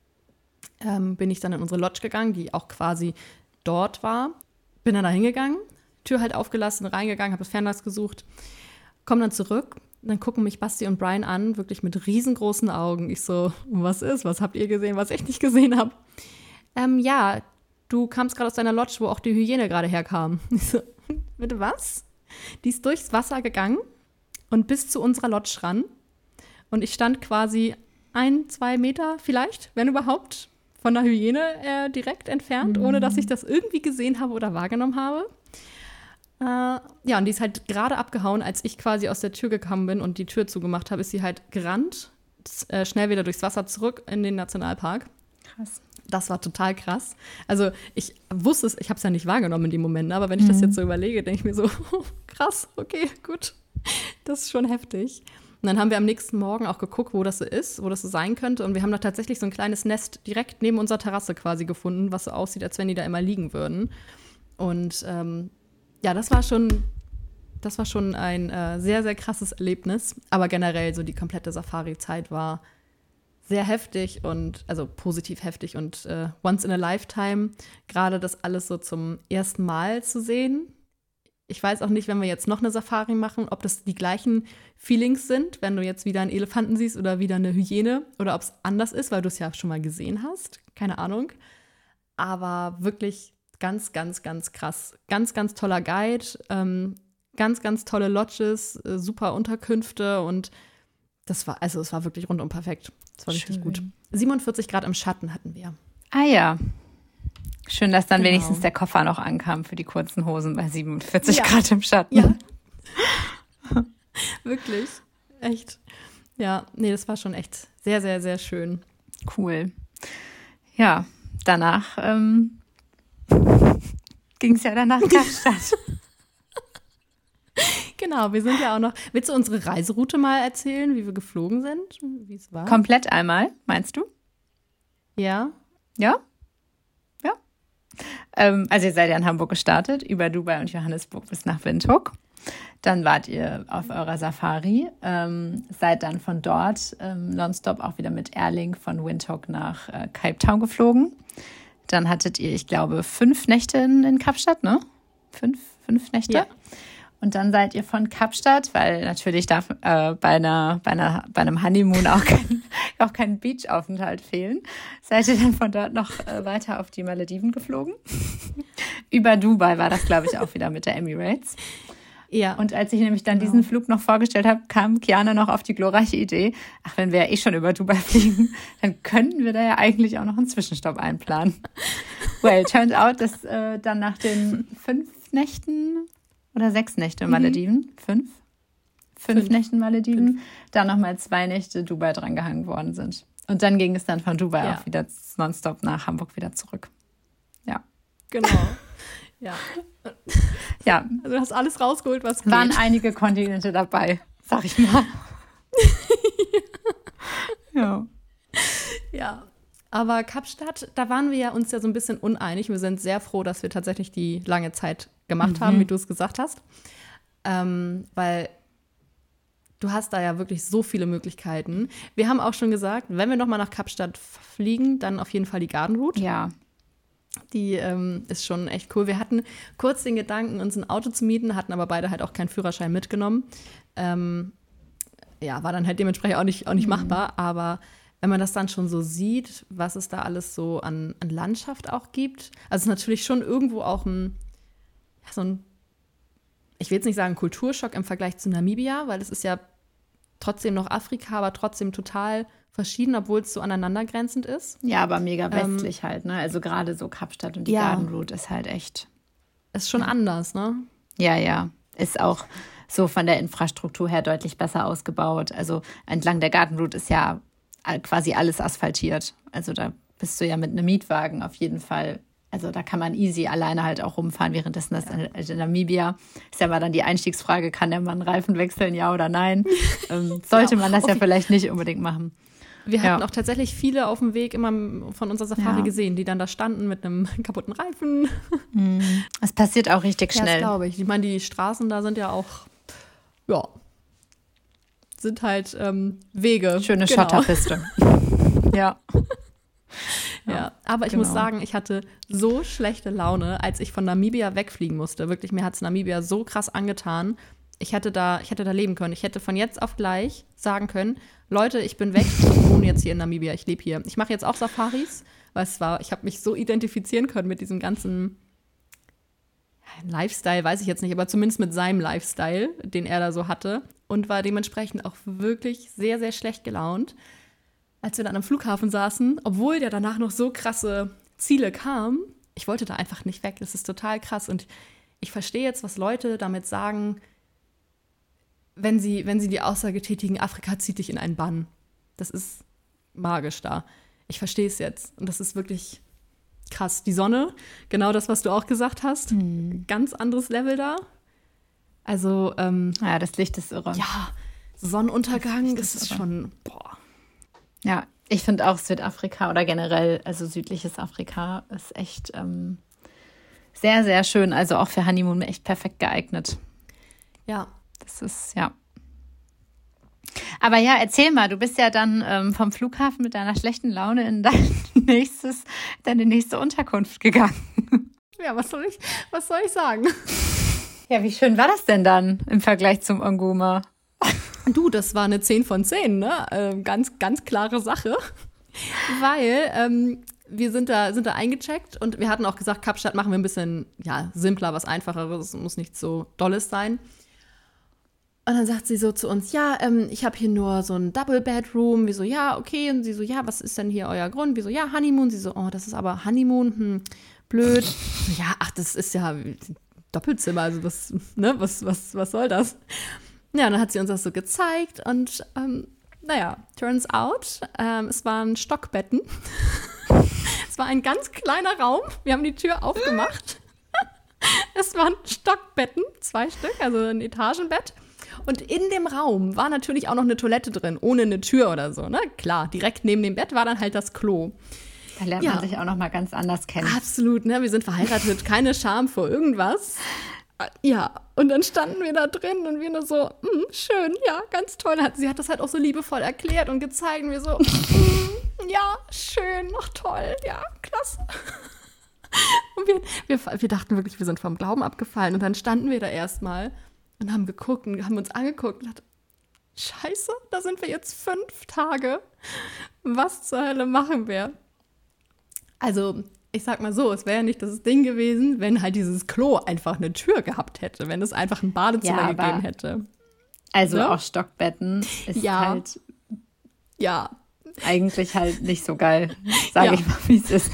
Bin ich dann in unsere Lodge gegangen, die auch quasi dort war. Bin dann da hingegangen, Tür halt aufgelassen, reingegangen, habe das Fernglas gesucht, komme dann zurück. Dann gucken mich Basti und Brian an, wirklich mit riesengroßen Augen. Ich so, was ist? Was habt ihr gesehen, was ich nicht gesehen habe? Ja, du kamst gerade aus deiner Lodge, wo auch die Hyäne gerade herkam. Ich so, bitte was? Die ist durchs Wasser gegangen und bis zu unserer Lodge ran. Und ich stand quasi 1-2 Meter vielleicht, wenn überhaupt, von der Hyäne direkt entfernt, ohne dass ich das irgendwie gesehen habe oder wahrgenommen habe. Ja, und die ist halt gerade abgehauen, als ich quasi aus der Tür gekommen bin und die Tür zugemacht habe, ist sie halt gerannt, schnell wieder durchs Wasser zurück in den Nationalpark. Krass. Das war total krass. Also ich wusste es, ich habe es ja nicht wahrgenommen in dem Moment, aber wenn ich das jetzt so überlege, denke ich mir so, oh, krass, okay, gut. Das ist schon heftig. Und dann haben wir am nächsten Morgen auch geguckt, wo das so ist, wo das so sein könnte. Und wir haben da tatsächlich so ein kleines Nest direkt neben unserer Terrasse quasi gefunden, was so aussieht, als wenn die da immer liegen würden. Und ja, das war schon ein sehr, sehr krasses Erlebnis. Aber generell so die komplette Safari-Zeit war sehr heftig und, also positiv heftig und once in a lifetime. Gerade das alles so zum ersten Mal zu sehen. Ich weiß auch nicht, wenn wir jetzt noch eine Safari machen, ob das die gleichen Feelings sind, wenn du jetzt wieder einen Elefanten siehst oder wieder eine Hyäne oder ob es anders ist, weil du es ja schon mal gesehen hast. Keine Ahnung. Aber wirklich ganz, ganz, ganz krass. Ganz, ganz toller Guide. Ganz, ganz tolle Lodges, super Unterkünfte und es war wirklich rundum perfekt. Das war richtig gut. 47 Grad im Schatten hatten wir. Ah ja. Schön, dass dann Genau. wenigstens der Koffer noch ankam für die kurzen Hosen bei 47 Grad im Schatten. Ja. Wirklich. Echt. Ja, nee, das war schon echt sehr, sehr, sehr schön. Cool. Ja, danach ging es ja dann nach Kapstadt. Genau, wir sind ja auch noch. Willst du unsere Reiseroute mal erzählen, wie wir geflogen sind? Wie es war? Komplett einmal, meinst du? Ja. Ja? Ja. Also ihr seid ja in Hamburg gestartet, über Dubai und Johannesburg bis nach Windhoek. Dann wart ihr auf eurer Safari, seid dann von dort nonstop auch wieder mit Airlink von Windhoek nach Cape Town geflogen. Dann hattet ihr, ich glaube, 5 Nächte in Kapstadt, ne? 5 Nächte? Ja. Und dann seid ihr von Kapstadt, weil natürlich darf bei einem Honeymoon auch kein Beachaufenthalt fehlen, seid ihr dann von dort noch weiter auf die Malediven geflogen. Über Dubai war das, glaube ich, auch wieder mit der Emirates. Ja. Und als ich nämlich dann diesen Flug noch vorgestellt habe, kam Kiana noch auf die glorreiche Idee, ach, wenn wir ja eh schon über Dubai fliegen, dann könnten wir da ja eigentlich auch noch einen Zwischenstopp einplanen. Well, turned out, dass dann nach den 5 Nächten oder 6 Nächte Malediven, 5 Nächten Malediven, dann nochmal 2 Nächte Dubai drangehangen worden sind. Und dann ging es dann von Dubai auch wieder nonstop nach Hamburg wieder zurück. Ja. Genau. Ja. Ja. Also du hast alles rausgeholt, was geht. Waren einige Kontinente dabei, sag ich mal. Ja. Ja. Aber Kapstadt, da waren wir uns ja so ein bisschen uneinig. Wir sind sehr froh, dass wir tatsächlich die lange Zeit gemacht haben, wie du es gesagt hast. Weil du hast da ja wirklich so viele Möglichkeiten. Wir haben auch schon gesagt, wenn wir nochmal nach Kapstadt fliegen, dann auf jeden Fall die Garden Route. Ja. Die ist schon echt cool. Wir hatten kurz den Gedanken, uns ein Auto zu mieten, hatten aber beide halt auch keinen Führerschein mitgenommen. Ja, war dann halt dementsprechend auch nicht machbar. Aber wenn man das dann schon so sieht, was es da alles so an Landschaft auch gibt, also es ist natürlich schon irgendwo auch so ein, ich will jetzt nicht sagen Kulturschock im Vergleich zu Namibia, weil es ist ja trotzdem noch Afrika, aber trotzdem total verschieden, obwohl es so aneinandergrenzend ist. Ja, aber mega westlich halt, ne? Also gerade so Kapstadt und die Garden Route ist halt echt. Ist schon anders, ne? Ja, ja. Ist auch so von der Infrastruktur her deutlich besser ausgebaut. Also entlang der Garden Route ist ja quasi alles asphaltiert. Also da bist du ja mit einem Mietwagen auf jeden Fall. Also da kann man easy alleine halt auch rumfahren, währenddessen das in Namibia ist ja mal dann die Einstiegsfrage, kann der Mann Reifen wechseln, ja oder nein? Sollte man das ja vielleicht nicht unbedingt machen. Wir hatten auch tatsächlich viele auf dem Weg immer von unserer Safari gesehen, die dann da standen mit einem kaputten Reifen. Das passiert auch richtig schnell. Das glaube ich. Ich meine, die Straßen da sind ja auch, sind halt Wege. Schöne Schotterpiste. Ja. Ja, aber ich muss sagen, ich hatte so schlechte Laune, als ich von Namibia wegfliegen musste. Wirklich, mir hat es Namibia so krass angetan. Ich hätte da leben können. Ich hätte von jetzt auf gleich sagen können, Leute, ich bin weg, ich wohne jetzt hier in Namibia, ich lebe hier. Ich mache jetzt auch Safaris, weil ich habe mich so identifizieren können mit diesem ganzen Lifestyle, weiß ich jetzt nicht, aber zumindest mit seinem Lifestyle, den er da so hatte. Und war dementsprechend auch wirklich sehr, sehr schlecht gelaunt. Als wir dann am Flughafen saßen, obwohl ja danach noch so krasse Ziele kamen, ich wollte da einfach nicht weg. Das ist total krass. Und ich verstehe jetzt, was Leute damit sagen, wenn sie die Aussage tätigen, Afrika zieht dich in einen Bann. Das ist magisch da. Ich verstehe es jetzt. Und das ist wirklich krass. Die Sonne, genau das, was du auch gesagt hast. Ganz anderes Level da. Also, das Licht ist irre. Ja, Sonnenuntergang, das ist schon, Ja, ich finde auch Südafrika oder generell, also südliches Afrika ist echt sehr, sehr schön. Also auch für Honeymoon echt perfekt geeignet. Ja. Das ist, Aber ja, erzähl mal, du bist ja dann vom Flughafen mit deiner schlechten Laune in deine nächste Unterkunft gegangen. Ja, was soll ich sagen? Ja, wie schön war das denn dann im Vergleich zum Ngoma? Du, das war eine 10 von 10, ne? Ganz, ganz klare Sache. Weil wir sind da eingecheckt und wir hatten auch gesagt, Kapstadt machen wir ein bisschen simpler, was Einfacheres, muss nicht so Dolles sein. Und dann sagt sie so zu uns, ich habe hier nur so ein Double Bedroom. Wir so, ja, okay. Und sie so, ja, was ist denn hier euer Grund? Wir so, ja, Honeymoon. Sie so, oh, das ist aber Honeymoon, blöd. So, ja, ach, das ist ja Doppelzimmer, also das, ne, was soll das? Ja, dann hat sie uns das so gezeigt und turns out, es waren Stockbetten. Es war ein ganz kleiner Raum. Wir haben die Tür aufgemacht. Es waren Stockbetten, 2 Stück, also ein Etagenbett. Und in dem Raum war natürlich auch noch eine Toilette drin, ohne eine Tür oder so, ne? Klar, direkt neben dem Bett war dann halt das Klo. Da lernt man sich auch noch mal ganz anders kennen. Absolut, ne? Wir sind verheiratet, keine Scham vor irgendwas. Ja, und dann standen wir da drin und wir nur so, schön, ja, ganz toll. Sie hat das halt auch so liebevoll erklärt und gezeigt und wir so, ja, schön, noch toll, ja, klasse. Und wir dachten wirklich, wir sind vom Glauben abgefallen. Und dann standen wir da erstmal und haben geguckt und haben uns angeguckt und dachten, Scheiße, da sind wir jetzt 5 Tage. Was zur Hölle machen wir? Also, ich sag mal so, es wäre ja nicht das Ding gewesen, wenn halt dieses Klo einfach eine Tür gehabt hätte, wenn es einfach ein Badezimmer gegeben hätte. Also auch Stockbetten ist halt eigentlich halt nicht so geil, sage ich mal, wie es ist.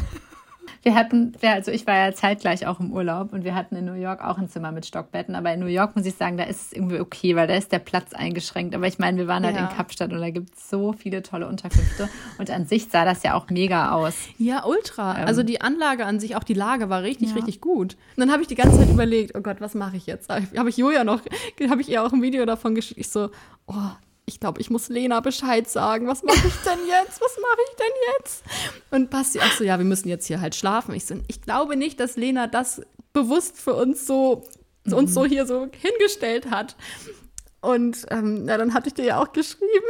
Ich war ja zeitgleich auch im Urlaub und wir hatten in New York auch ein Zimmer mit Stockbetten, aber in New York muss ich sagen, da ist es irgendwie okay, weil da ist der Platz eingeschränkt. Aber ich meine, wir waren halt in Kapstadt und da gibt es so viele tolle Unterkünfte und an sich sah das ja auch mega aus. Ja, ultra. Also die Anlage an sich, auch die Lage war richtig, richtig gut. Und dann habe ich die ganze Zeit überlegt, oh Gott, was mache ich jetzt? Habe ich ihr auch ein Video davon geschickt. Ich so, ich glaube, ich muss Lena Bescheid sagen. Was mache ich denn jetzt? Und Basti auch so, ja, wir müssen jetzt hier halt schlafen. Ich glaube nicht, dass Lena das bewusst für uns uns so hier so hingestellt hat. Und dann hatte ich dir ja auch geschrieben.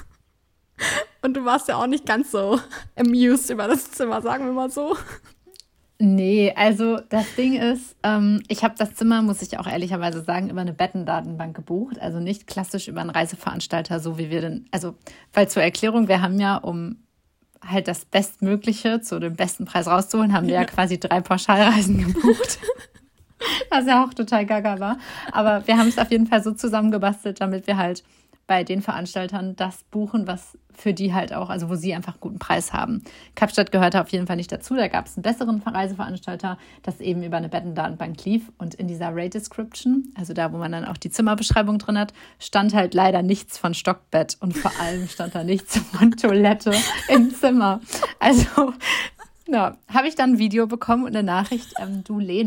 Und du warst ja auch nicht ganz so amused über das Zimmer, sagen wir mal so. Nee, also das Ding ist, ich habe das Zimmer, muss ich auch ehrlicherweise sagen, über eine Bettendatenbank gebucht. Also nicht klassisch über einen Reiseveranstalter, so wie wir denn, also, weil zur Erklärung, wir haben ja, um halt das Bestmögliche zu dem besten Preis rauszuholen, haben wir ja quasi 3 Pauschalreisen gebucht. Was ja auch total gaga war. Aber wir haben es auf jeden Fall so zusammengebastelt, damit wir halt bei den Veranstaltern das buchen, was für die halt auch, also wo sie einfach einen guten Preis haben. Kapstadt gehörte auf jeden Fall nicht dazu. Da gab es einen besseren Reiseveranstalter, das eben über eine Bettendatenbank lief. Und in dieser Rate Description, also da, wo man dann auch die Zimmerbeschreibung drin hat, stand halt leider nichts von Stockbett und vor allem stand da nichts von Toilette im Zimmer. Also ja, habe ich dann ein Video bekommen und eine Nachricht, du Lena, ..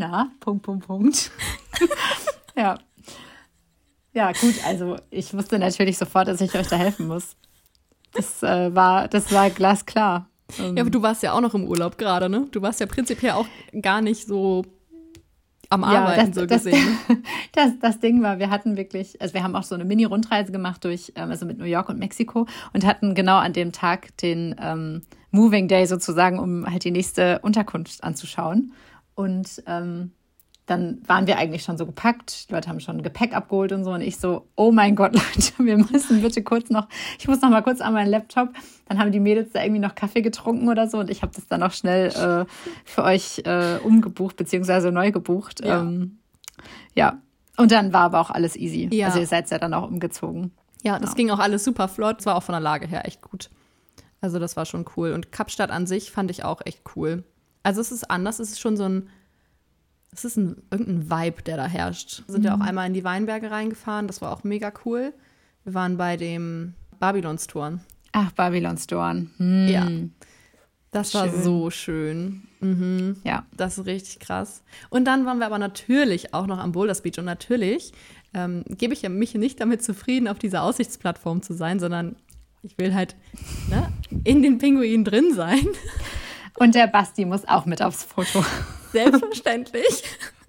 Ja. Ja, gut, also ich wusste natürlich sofort, dass ich euch da helfen muss. Das war glasklar. Ja, aber du warst ja auch noch im Urlaub gerade, ne? Du warst ja prinzipiell auch gar nicht so am Arbeiten, so gesehen. Das Ding war, wir hatten wirklich, also wir haben auch so eine Mini-Rundreise gemacht also mit New York und Mexiko und hatten genau an dem Tag den Moving Day sozusagen, um halt die nächste Unterkunft anzuschauen. Und dann waren wir eigentlich schon so gepackt. Die Leute haben schon Gepäck abgeholt und so. Und ich so, oh mein Gott, Leute, wir müssen bitte ich muss noch mal kurz an meinen Laptop. Dann haben die Mädels da irgendwie noch Kaffee getrunken oder so. Und ich habe das dann auch schnell für euch umgebucht, beziehungsweise neu gebucht. Ja. Ja. Und dann war aber auch alles easy. Ja. Also ihr seid ja dann auch umgezogen. Ja, das ging auch alles super flott. Es war auch von der Lage her echt gut. Also das war schon cool. Und Kapstadt an sich fand ich auch echt cool. Also es ist anders. Es ist schon irgendein Vibe, der da herrscht. Wir sind ja auch einmal in die Weinberge reingefahren. Das war auch mega cool. Wir waren bei dem Babylonstor. Ach, Babylonstor. Ja. Das war so schön. Mhm. Ja. Das ist richtig krass. Und dann waren wir aber natürlich auch noch am Boulders Beach. Und natürlich gebe ich mich nicht damit zufrieden, auf dieser Aussichtsplattform zu sein, sondern ich will halt in den Pinguinen drin sein. Und der Basti muss auch mit aufs Foto. Selbstverständlich.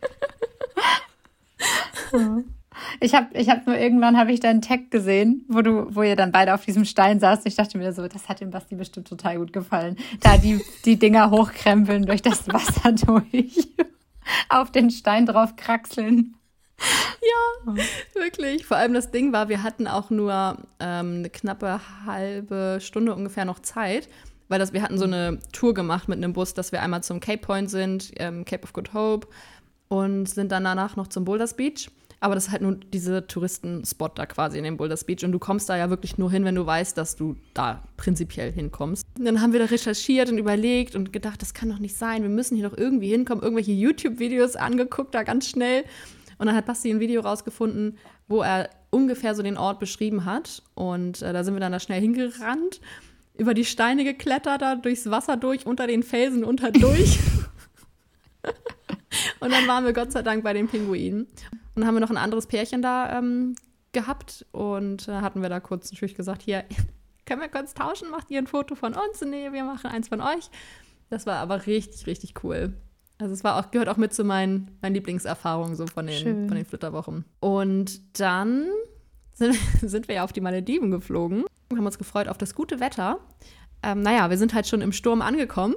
Ich hab nur irgendwann deinen Tag gesehen, wo ihr dann beide auf diesem Stein saßt. Ich dachte mir so, das hat dem Basti bestimmt total gut gefallen. Da die Dinger hochkrempeln, durch das Wasser durch, auf den Stein drauf kraxeln. Ja, wirklich. Vor allem das Ding war, wir hatten auch nur eine knappe halbe Stunde ungefähr noch Zeit, weil wir hatten so eine Tour gemacht mit einem Bus, dass wir einmal zum Cape Point sind, Cape of Good Hope, und sind dann danach noch zum Boulders Beach. Aber das ist halt nur dieser Touristenspot da quasi in dem Boulders Beach. Und du kommst da ja wirklich nur hin, wenn du weißt, dass du da prinzipiell hinkommst. Und dann haben wir da recherchiert und überlegt und gedacht, das kann doch nicht sein. Wir müssen hier doch irgendwie hinkommen. Irgendwelche YouTube-Videos angeguckt, da ganz schnell. Und dann hat Basti ein Video rausgefunden, wo er ungefähr so den Ort beschrieben hat. Und da sind wir dann da schnell hingerannt, über die Steine geklettert, da durchs Wasser durch, unter den Felsen unter durch. Und dann waren wir Gott sei Dank bei den Pinguinen. Und dann haben wir noch ein anderes Pärchen da gehabt. Und hatten wir da kurz natürlich gesagt, hier, können wir kurz tauschen? Macht ihr ein Foto von uns? Nee, wir machen eins von euch. Das war aber richtig, richtig cool. Also es gehört auch mit zu meinen Lieblingserfahrungen so von den Flitterwochen. Und dann sind wir ja auf die Malediven geflogen und haben uns gefreut auf das gute Wetter. Wir sind halt schon im Sturm angekommen.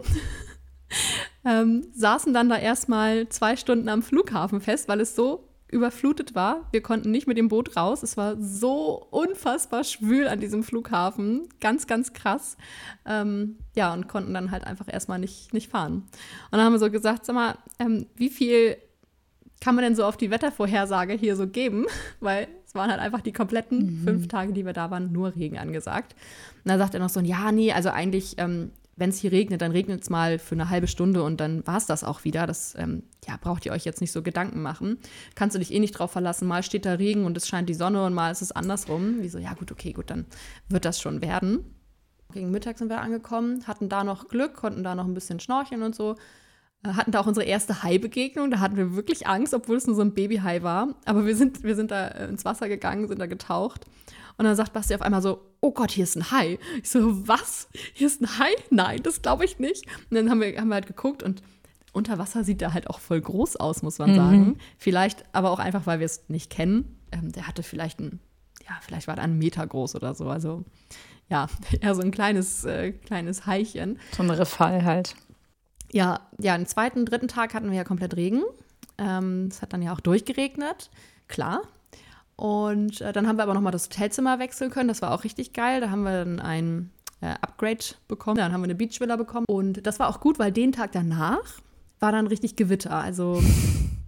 Saßen dann da erstmal 2 Stunden am Flughafen fest, weil es so überflutet war. Wir konnten nicht mit dem Boot raus. Es war so unfassbar schwül an diesem Flughafen. Ganz, ganz krass. Und konnten dann halt einfach erstmal nicht fahren. Und dann haben wir so gesagt, sag mal, wie viel kann man denn so auf die Wettervorhersage hier so geben? Weil es waren halt einfach die kompletten 5 Tage, die wir da waren, nur Regen angesagt. Und dann sagt er noch so, ja, nee, also eigentlich, wenn es hier regnet, dann regnet es mal für eine halbe Stunde und dann war es das auch wieder. Das braucht ihr euch jetzt nicht so Gedanken machen. Kannst du dich eh nicht drauf verlassen. Mal steht da Regen und es scheint die Sonne und mal ist es andersrum. Wie so, ja gut, okay, gut, dann wird das schon werden. Gegen Mittag sind wir angekommen, hatten da noch Glück, konnten da noch ein bisschen schnorcheln und so. Hatten da auch unsere erste Hai-Begegnung. Da hatten wir wirklich Angst, obwohl es nur so ein Babyhai war. Aber wir sind da ins Wasser gegangen, sind da getaucht. Und dann sagt Basti auf einmal so, oh Gott, hier ist ein Hai. Ich so, was? Hier ist ein Hai? Nein, das glaube ich nicht. Und dann haben wir halt geguckt und unter Wasser sieht der halt auch voll groß aus, muss man sagen. Vielleicht aber auch einfach, weil wir es nicht kennen. Der hatte vielleicht war der 1 Meter groß oder so. Also ja, eher so ein kleines Haischen. So ein Riffal halt. Ja, am 2., 3. Tag hatten wir ja komplett Regen. Es hat dann ja auch durchgeregnet, klar. Und dann haben wir aber nochmal das Hotelzimmer wechseln können. Das war auch richtig geil. Da haben wir dann ein Upgrade bekommen. Dann haben wir eine Beachvilla bekommen. Und das war auch gut, weil den Tag danach war dann richtig Gewitter. Also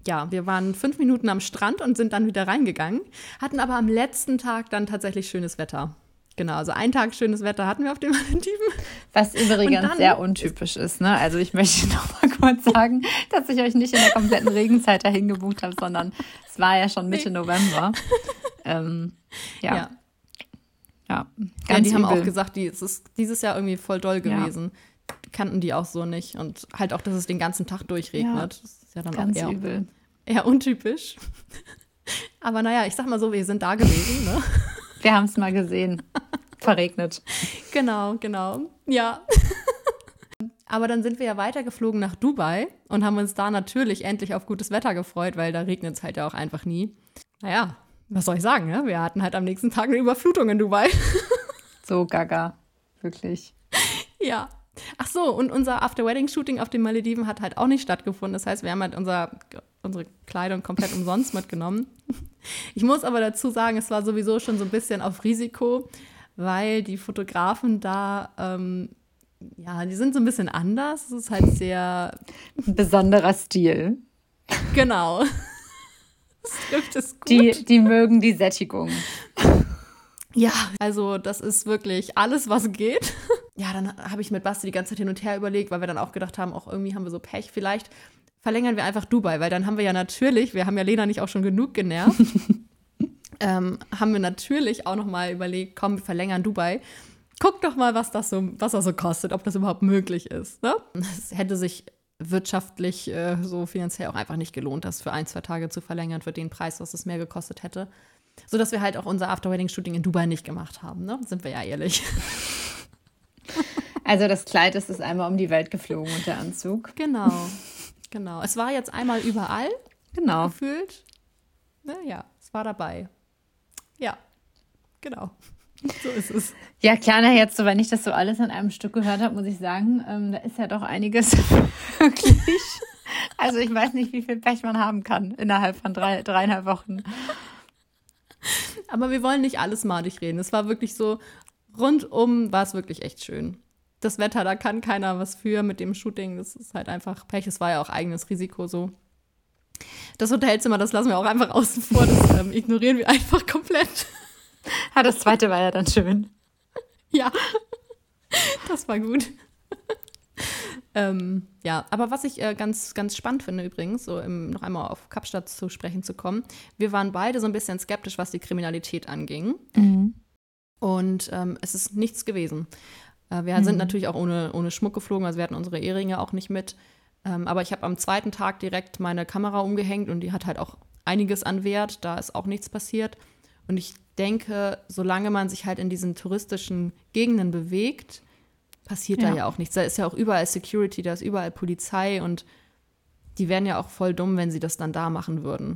ja, wir waren 5 Minuten am Strand und sind dann wieder reingegangen, hatten aber am letzten Tag dann tatsächlich schönes Wetter. Genau, also einen Tag schönes Wetter hatten wir auf den Malediven. Was übrigens sehr untypisch ist, ne? Also ich möchte noch mal kurz sagen, dass ich euch nicht in der kompletten Regenzeit dahin gebucht habe, sondern es war ja schon Mitte November. Ja, ganz die haben übel. auch gesagt, es ist dieses Jahr irgendwie voll doll gewesen. Kannten die auch so nicht. Und halt auch, dass es den ganzen Tag durchregnet. Das ist ja dann ganz auch übel. Eher untypisch. Aber naja, ich sag mal so, wir sind da gewesen, ne? Wir haben es mal gesehen. Verregnet. Genau. Ja. Aber dann sind wir ja weitergeflogen nach Dubai und haben uns da natürlich endlich auf gutes Wetter gefreut, weil da regnet es halt ja auch einfach nie. Naja, was soll ich sagen, ne? Wir hatten halt am nächsten Tag eine Überflutung in Dubai. So gaga. Wirklich. Ja. Ach so, und unser After-Wedding-Shooting auf den Malediven hat halt auch nicht stattgefunden. Das heißt, wir haben halt unsere Kleidung komplett umsonst mitgenommen. Ich muss aber dazu sagen, es war sowieso schon so ein bisschen auf Risiko, weil die Fotografen da, die sind so ein bisschen anders. Es ist halt sehr Ein besonderer Stil. Genau. Das trifft es gut. Die mögen die Sättigung. Ja, also das ist wirklich alles, was geht. Ja, dann habe ich mit Basti die ganze Zeit hin und her überlegt, weil wir dann auch gedacht haben, auch irgendwie haben wir so Pech. Vielleicht verlängern wir einfach Dubai, weil dann haben wir ja natürlich, wir haben ja Lena nicht auch schon genug genervt, haben wir natürlich auch noch mal überlegt, komm, wir verlängern Dubai. Guck doch mal, was das so kostet, ob das überhaupt möglich ist. Ne? Es hätte sich wirtschaftlich, so finanziell auch einfach nicht gelohnt, das für 1-2 Tage zu verlängern für den Preis, was es mehr gekostet hätte. Sodass wir halt auch unser After-Wedding-Shooting in Dubai nicht gemacht haben, ne? Sind wir ja ehrlich. Also das Kleid ist einmal um die Welt geflogen und der Anzug. Genau. Es war jetzt einmal überall gefühlt. Ja, es war dabei. Ja, genau. So ist es. Ja, Kleiner, jetzt, so, wenn ich das so alles in einem Stück gehört habe, muss ich sagen, da ist ja doch einiges wirklich. Also ich weiß nicht, wie viel Pech man haben kann innerhalb von 3,5 Wochen. Aber wir wollen nicht alles madig reden. Es war wirklich so, rundum war es wirklich echt schön. Das Wetter, da kann keiner was für mit dem Shooting. Das ist halt einfach Pech. Es war ja auch eigenes Risiko so. Das Hotelzimmer, das lassen wir auch einfach außen vor. Das ignorieren wir einfach komplett. Das zweite war ja dann schön. Ja, das war gut. Ja, aber was ich ganz, ganz spannend finde übrigens, so noch einmal auf Kapstadt zu sprechen zu kommen, wir waren beide so ein bisschen skeptisch, was die Kriminalität anging. Mhm. Und es ist nichts gewesen. Wir sind natürlich auch ohne Schmuck geflogen, also wir hatten unsere Eheringe auch nicht mit. Aber ich habe am zweiten Tag direkt meine Kamera umgehängt und die hat halt auch einiges an Wert, da ist auch nichts passiert. Und ich denke, solange man sich halt in diesen touristischen Gegenden bewegt, passiert da ja auch nichts. Da ist ja auch überall Security, da ist überall Polizei und die wären ja auch voll dumm, wenn sie das dann da machen würden.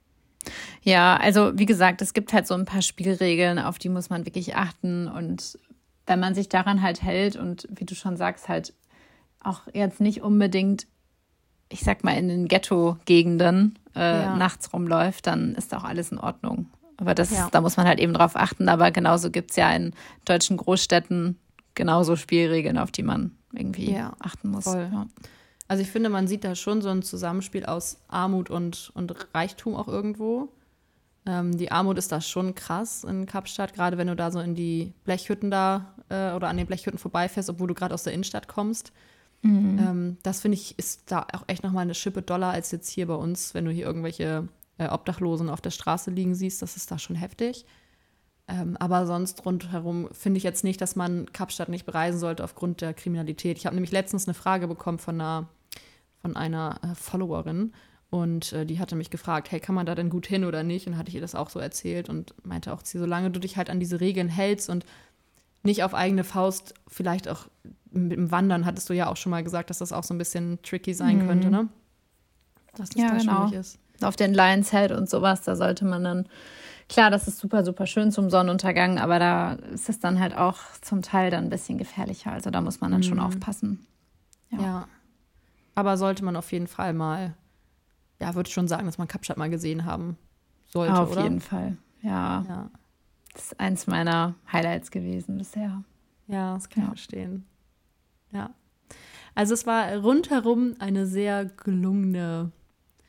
Ja, also wie gesagt, es gibt halt so ein paar Spielregeln, auf die muss man wirklich achten. Und wenn man sich daran halt hält und wie du schon sagst, halt auch jetzt nicht unbedingt, ich sag mal, in den Ghetto-Gegenden nachts rumläuft, dann ist auch alles in Ordnung. Aber da muss man halt eben drauf achten. Aber genauso gibt es ja in deutschen Großstädten genauso Spielregeln, auf die man irgendwie achten muss. Voll. Ja. Also ich finde, man sieht da schon so ein Zusammenspiel aus Armut und Reichtum auch irgendwo. Die Armut ist da schon krass in Kapstadt, gerade wenn du da so in die Blechhütten oder an den Blechhütten vorbeifährst, obwohl du gerade aus der Innenstadt kommst. Mhm. Das finde ich, ist da auch echt nochmal eine Schippe doller als jetzt hier bei uns, wenn du hier irgendwelche Obdachlosen auf der Straße liegen siehst, das ist da schon heftig. Aber sonst rundherum finde ich jetzt nicht, dass man Kapstadt nicht bereisen sollte aufgrund der Kriminalität. Ich habe nämlich letztens eine Frage bekommen von einer Followerin und die hatte mich gefragt, hey, kann man da denn gut hin oder nicht? Und hatte ich ihr das auch so erzählt und meinte auch, solange du dich halt an diese Regeln hältst und nicht auf eigene Faust, vielleicht auch mit dem Wandern, hattest du ja auch schon mal gesagt, dass das auch so ein bisschen tricky sein könnte, ne? Dass das da schwierig ist. Auf den Lions Head und sowas, da sollte man dann, klar, das ist super, super schön zum Sonnenuntergang, aber da ist es dann halt auch zum Teil dann ein bisschen gefährlicher. Also da muss man dann schon aufpassen. Ja. Aber sollte man auf jeden Fall mal, würde schon sagen, dass man Kapstadt mal gesehen haben sollte, auf oder? Auf jeden Fall, ja. Das ist eins meiner Highlights gewesen bisher. Ja, das kann ich verstehen. Ja. Also es war rundherum eine sehr gelungene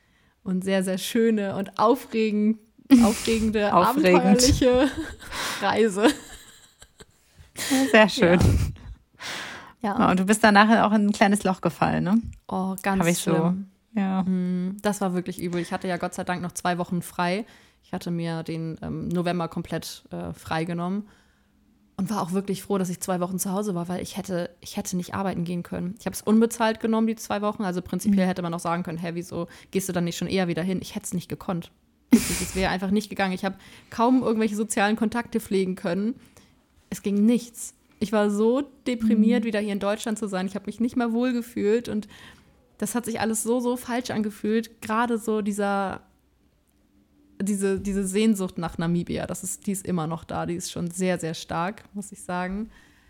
und sehr, sehr schöne und aufregende, abenteuerliche Reise. Sehr schön. Ja. Und du bist dann nachher auch in ein kleines Loch gefallen, ne? Oh, ganz Hab ich schlimm. so. Ja. Das war wirklich übel. Ich hatte ja Gott sei Dank noch 2 Wochen frei. Ich hatte mir den November komplett freigenommen und war auch wirklich froh, dass ich 2 Wochen zu Hause war, weil ich hätte nicht arbeiten gehen können. Ich habe es unbezahlt genommen, die 2 Wochen. Also prinzipiell hätte man auch sagen können, hä, wieso gehst du dann nicht schon eher wieder hin? Ich hätte es nicht gekonnt. Es wäre einfach nicht gegangen. Ich habe kaum irgendwelche sozialen Kontakte pflegen können. Es ging nichts. Ich war so deprimiert, wieder hier in Deutschland zu sein. Ich habe mich nicht mehr wohl gefühlt und das hat sich alles so falsch angefühlt. Gerade so diese Sehnsucht nach Namibia, die ist immer noch da. Die ist schon sehr, sehr stark, muss ich sagen.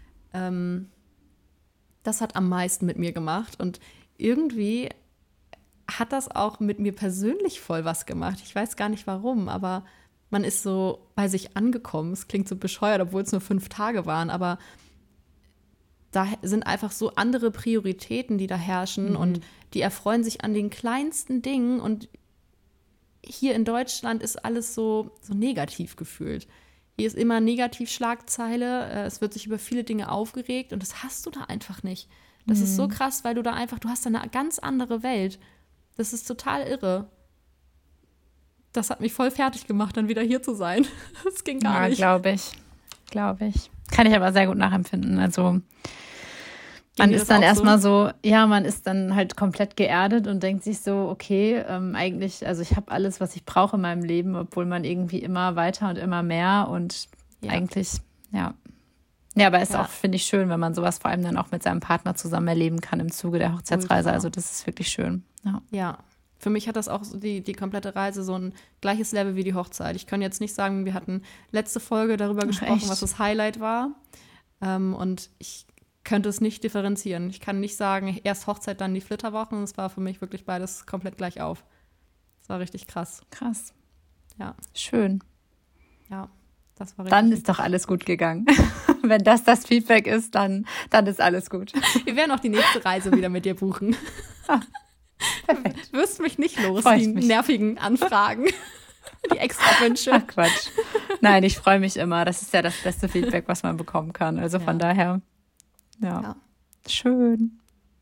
Das hat am meisten mit mir gemacht und irgendwie hat das auch mit mir persönlich voll was gemacht. Ich weiß gar nicht warum, aber man ist so bei sich angekommen. Es klingt so bescheuert, obwohl es nur 5 Tage waren, aber da sind einfach so andere Prioritäten, die da herrschen und die erfreuen sich an den kleinsten Dingen und hier in Deutschland ist alles so negativ gefühlt. Hier ist immer Negativschlagzeile, es wird sich über viele Dinge aufgeregt und das hast du da einfach nicht. Das ist so krass, weil du hast da eine ganz andere Welt. Das ist total irre. Das hat mich voll fertig gemacht, dann wieder hier zu sein. Das ging gar nicht. Ja, glaube ich. Kann ich aber sehr gut nachempfinden. Also man ist dann erstmal so, ja, man ist dann halt komplett geerdet und denkt sich so, okay, eigentlich, also ich habe alles, was ich brauche in meinem Leben, obwohl man irgendwie immer weiter und immer mehr und eigentlich, ja. Ja, aber es ist auch, finde ich, schön, wenn man sowas vor allem dann auch mit seinem Partner zusammen erleben kann im Zuge der Hochzeitsreise. Also das ist wirklich schön. Ja. Für mich hat das auch die komplette Reise so ein gleiches Level wie die Hochzeit. Ich kann jetzt nicht sagen, wir hatten letzte Folge darüber gesprochen, was das Highlight war. Und ich könnte es nicht differenzieren. Ich kann nicht sagen, erst Hochzeit, dann die Flitterwochen. Es war für mich wirklich beides komplett gleich auf. Es war richtig krass. Krass. Ja. Schön. Ja, das war richtig. Dann ist doch alles gut gegangen. Wenn das Feedback ist, dann ist alles gut. Wir werden auch die nächste Reise wieder mit dir buchen. Perfekt. Du wirst mich nicht los, die nervigen Anfragen, die extra Wünsche. Ach Quatsch. Nein, ich freue mich immer. Das ist ja das beste Feedback, was man bekommen kann. Also von daher, ja. Schön.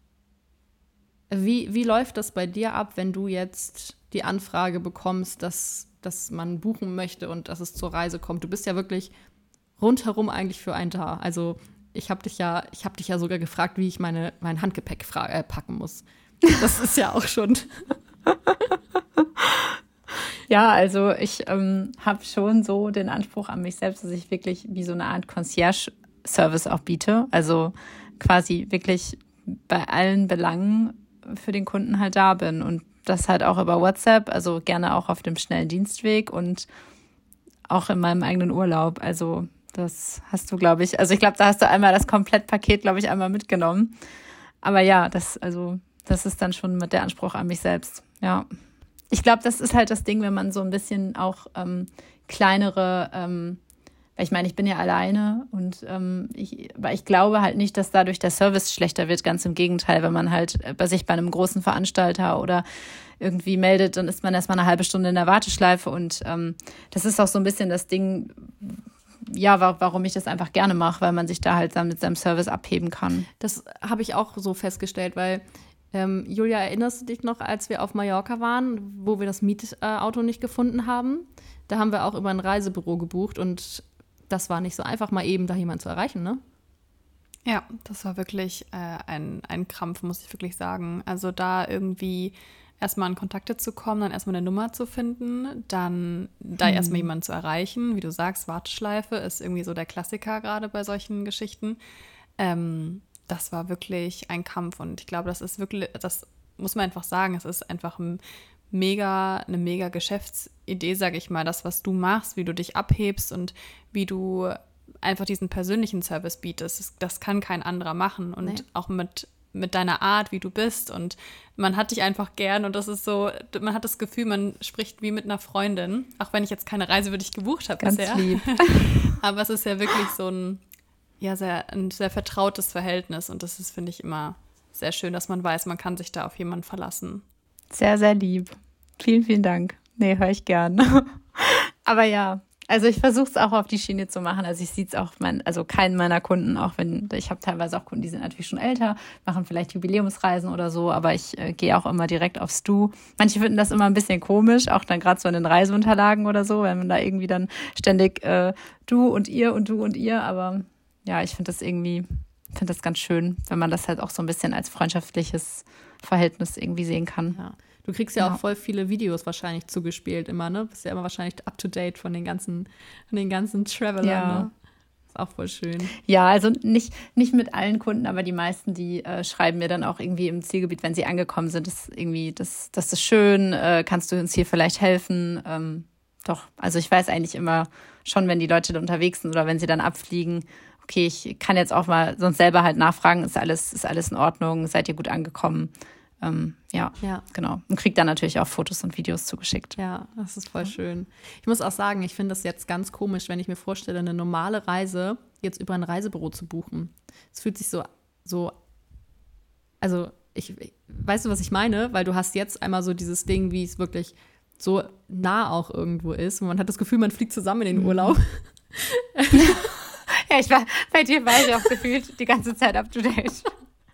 Wie läuft das bei dir ab, wenn du jetzt die Anfrage bekommst, dass man buchen möchte und dass es zur Reise kommt? Du bist ja wirklich rundherum eigentlich für einen da. Also ich habe dich ja sogar gefragt, wie ich mein Handgepäck packen muss. Das ist ja auch schon. Ja, also ich habe schon so den Anspruch an mich selbst, dass ich wirklich wie so eine Art Concierge-Service auch biete. Also quasi wirklich bei allen Belangen für den Kunden halt da bin. Und das halt auch über WhatsApp, also gerne auch auf dem schnellen Dienstweg und auch in meinem eigenen Urlaub. Also das hast du, glaube ich, also ich glaube, da hast du einmal das Komplettpaket, glaube ich, einmal mitgenommen. Aber ja, das ist dann schon mit der Anspruch an mich selbst, ja. Ich glaube, das ist halt das Ding, wenn man so ein bisschen auch kleinere, weil ich meine, ich bin ja alleine und aber ich glaube halt nicht, dass dadurch der Service schlechter wird, ganz im Gegenteil. Wenn man halt bei sich bei einem großen Veranstalter oder irgendwie meldet, dann ist man erstmal eine halbe Stunde in der Warteschleife und das ist auch so ein bisschen das Ding, ja, warum ich das einfach gerne mache, weil man sich da halt dann mit seinem Service abheben kann. Das habe ich auch so festgestellt, weil Julia, erinnerst du dich noch, als wir auf Mallorca waren, wo wir das Mietauto nicht gefunden haben? Da haben wir auch über ein Reisebüro gebucht und das war nicht so einfach, mal eben da jemanden zu erreichen, ne? Ja, das war wirklich ein Krampf, muss ich wirklich sagen. Also da irgendwie erstmal in Kontakte zu kommen, dann erstmal eine Nummer zu finden, dann da erstmal jemanden zu erreichen. Wie du sagst, Warteschleife ist irgendwie so der Klassiker gerade bei solchen Geschichten. Das war wirklich ein Kampf und ich glaube, das ist wirklich, das muss man einfach sagen, es ist einfach eine mega Geschäftsidee, sage ich mal, das, was du machst, wie du dich abhebst und wie du einfach diesen persönlichen Service bietest. Das kann kein anderer machen und auch mit deiner Art, wie du bist und man hat dich einfach gern und das ist so, man hat das Gefühl, man spricht wie mit einer Freundin, auch wenn ich jetzt keine Reise für dich gebucht habe bisher. Ganz lieb. Aber es ist ja wirklich so ein sehr vertrautes Verhältnis und das ist, finde ich, immer sehr schön, dass man weiß, man kann sich da auf jemanden verlassen. Sehr, sehr lieb. Vielen, vielen Dank. Nee, höre ich gern. Aber ja, also ich versuche es auch auf die Schiene zu machen. Also ich sehe es auch, also keinen meiner Kunden, auch wenn ich habe teilweise auch Kunden, die sind natürlich schon älter, machen vielleicht Jubiläumsreisen oder so, aber ich gehe auch immer direkt aufs Du. Manche finden das immer ein bisschen komisch, auch dann gerade so in den Reiseunterlagen oder so, wenn man da irgendwie dann ständig du und ihr und du und ihr. Aber ja, ich finde das ganz schön, wenn man das halt auch so ein bisschen als freundschaftliches Verhältnis irgendwie sehen kann. Ja. Du kriegst ja auch voll viele Videos wahrscheinlich zugespielt immer, ne? Bist ja immer wahrscheinlich up to date von den ganzen Travelern, ne? Ist auch voll schön. Ja, also nicht mit allen Kunden, aber die meisten, die schreiben mir dann auch irgendwie im Zielgebiet, wenn sie angekommen sind, das ist schön, kannst du uns hier vielleicht helfen? Doch, also ich weiß eigentlich immer schon, wenn die Leute da unterwegs sind oder wenn sie dann abfliegen, okay, ich kann jetzt auch mal sonst selber halt nachfragen, ist alles in Ordnung, seid ihr gut angekommen? Ja, genau. Und kriegt dann natürlich auch Fotos und Videos zugeschickt. Ja, das ist voll schön. Ich muss auch sagen, ich finde das jetzt ganz komisch, wenn ich mir vorstelle, eine normale Reise jetzt über ein Reisebüro zu buchen. Es fühlt sich so, also weißt du, was ich meine? Weil du hast jetzt einmal so dieses Ding, wie es wirklich so nah auch irgendwo ist. Und man hat das Gefühl, man fliegt zusammen in den Urlaub. Ja, bei dir war ich auch gefühlt die ganze Zeit up to date.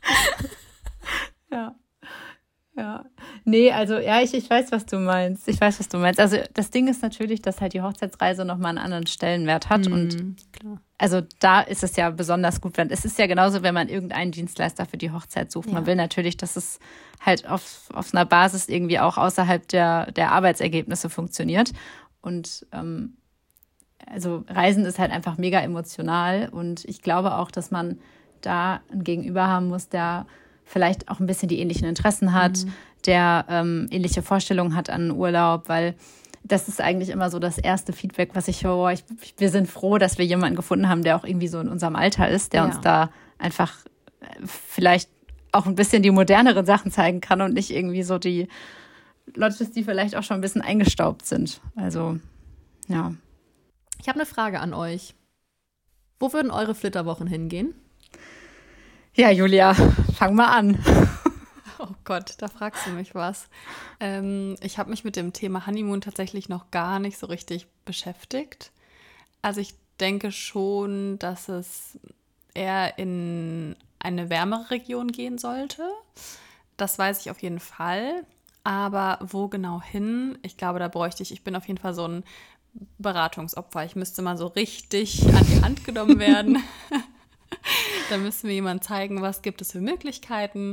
Ja. Ja, nee, also ja, ich weiß, was du meinst. Also das Ding ist natürlich, dass halt die Hochzeitsreise nochmal einen anderen Stellenwert hat. Und klar. Also da ist es ja besonders gut. Es ist ja genauso, wenn man irgendeinen Dienstleister für die Hochzeit sucht. Man will natürlich, dass es halt auf einer Basis irgendwie auch außerhalb der Arbeitsergebnisse funktioniert. Und also Reisen ist halt einfach mega emotional. Und ich glaube auch, dass man da ein Gegenüber haben muss, der vielleicht auch ein bisschen die ähnlichen Interessen hat, der ähnliche Vorstellungen hat an Urlaub, weil das ist eigentlich immer so das erste Feedback, was ich höre. Wir sind froh, dass wir jemanden gefunden haben, der auch irgendwie so in unserem Alter ist, der uns da einfach vielleicht auch ein bisschen die moderneren Sachen zeigen kann und nicht irgendwie so die Leute, die vielleicht auch schon ein bisschen eingestaubt sind. Also, ja. Ich habe eine Frage an euch. Wo würden eure Flitterwochen hingehen? Ja, Julia, fang mal an. Oh Gott, da fragst du mich was. Ich habe mich mit dem Thema Honeymoon tatsächlich noch gar nicht so richtig beschäftigt. Also ich denke schon, dass es eher in eine wärmere Region gehen sollte. Das weiß ich auf jeden Fall. Aber wo genau hin? Ich glaube, ich bin auf jeden Fall so ein Beratungsopfer. Ich müsste mal so richtig an die Hand genommen werden. Da müssen wir jemand zeigen, was gibt es für Möglichkeiten.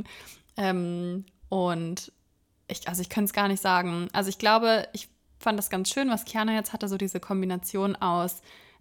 Und ich kann es gar nicht sagen. Also ich glaube, ich fand das ganz schön, was Kiana jetzt hatte, so diese Kombination aus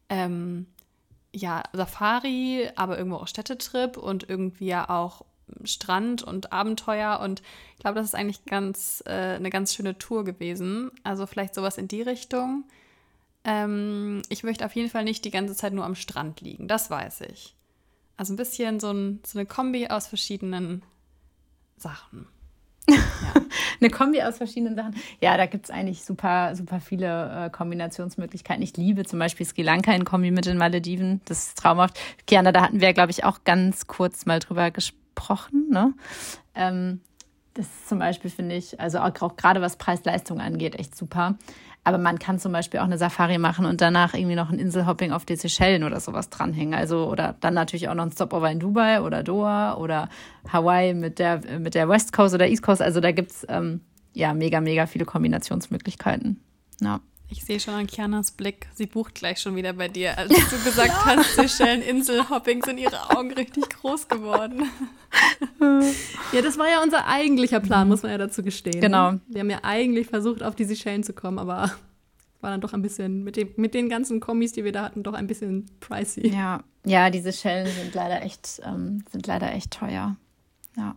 Safari, aber irgendwo auch Städtetrip und irgendwie ja auch Strand und Abenteuer. Und ich glaube, das ist eigentlich eine ganz schöne Tour gewesen. Also vielleicht sowas in die Richtung. Ich möchte auf jeden Fall nicht die ganze Zeit nur am Strand liegen, das weiß ich. Also ein bisschen so eine Kombi aus verschiedenen Sachen. Ja. Eine Kombi aus verschiedenen Sachen. Ja, da gibt es eigentlich super, super viele Kombinationsmöglichkeiten. Ich liebe zum Beispiel Sri Lanka in Kombi mit den Malediven. Das ist traumhaft. Kiana, da hatten wir, glaube ich, auch ganz kurz mal drüber gesprochen. Ne? Das zum Beispiel finde ich, also auch gerade was Preis-Leistung angeht, echt super. Aber man kann zum Beispiel auch eine Safari machen und danach irgendwie noch ein Inselhopping auf die Seychellen oder sowas dranhängen. Also, oder dann natürlich auch noch ein Stopover in Dubai oder Doha oder Hawaii mit der West Coast oder East Coast. Also da gibt es mega, mega viele Kombinationsmöglichkeiten. Ja. Ich sehe schon an Kianas Blick, sie bucht gleich schon wieder bei dir. Als du gesagt hast, Seychellen, Inselhopping, sind ihre Augen richtig groß geworden. Ja, das war ja unser eigentlicher Plan, muss man ja dazu gestehen. Genau. Ne? Wir haben ja eigentlich versucht, auf die Seychellen zu kommen, aber war dann doch ein bisschen, mit den ganzen Kombis, die wir da hatten, doch ein bisschen pricey. Ja, die Seychellen sind leider echt teuer. Ja.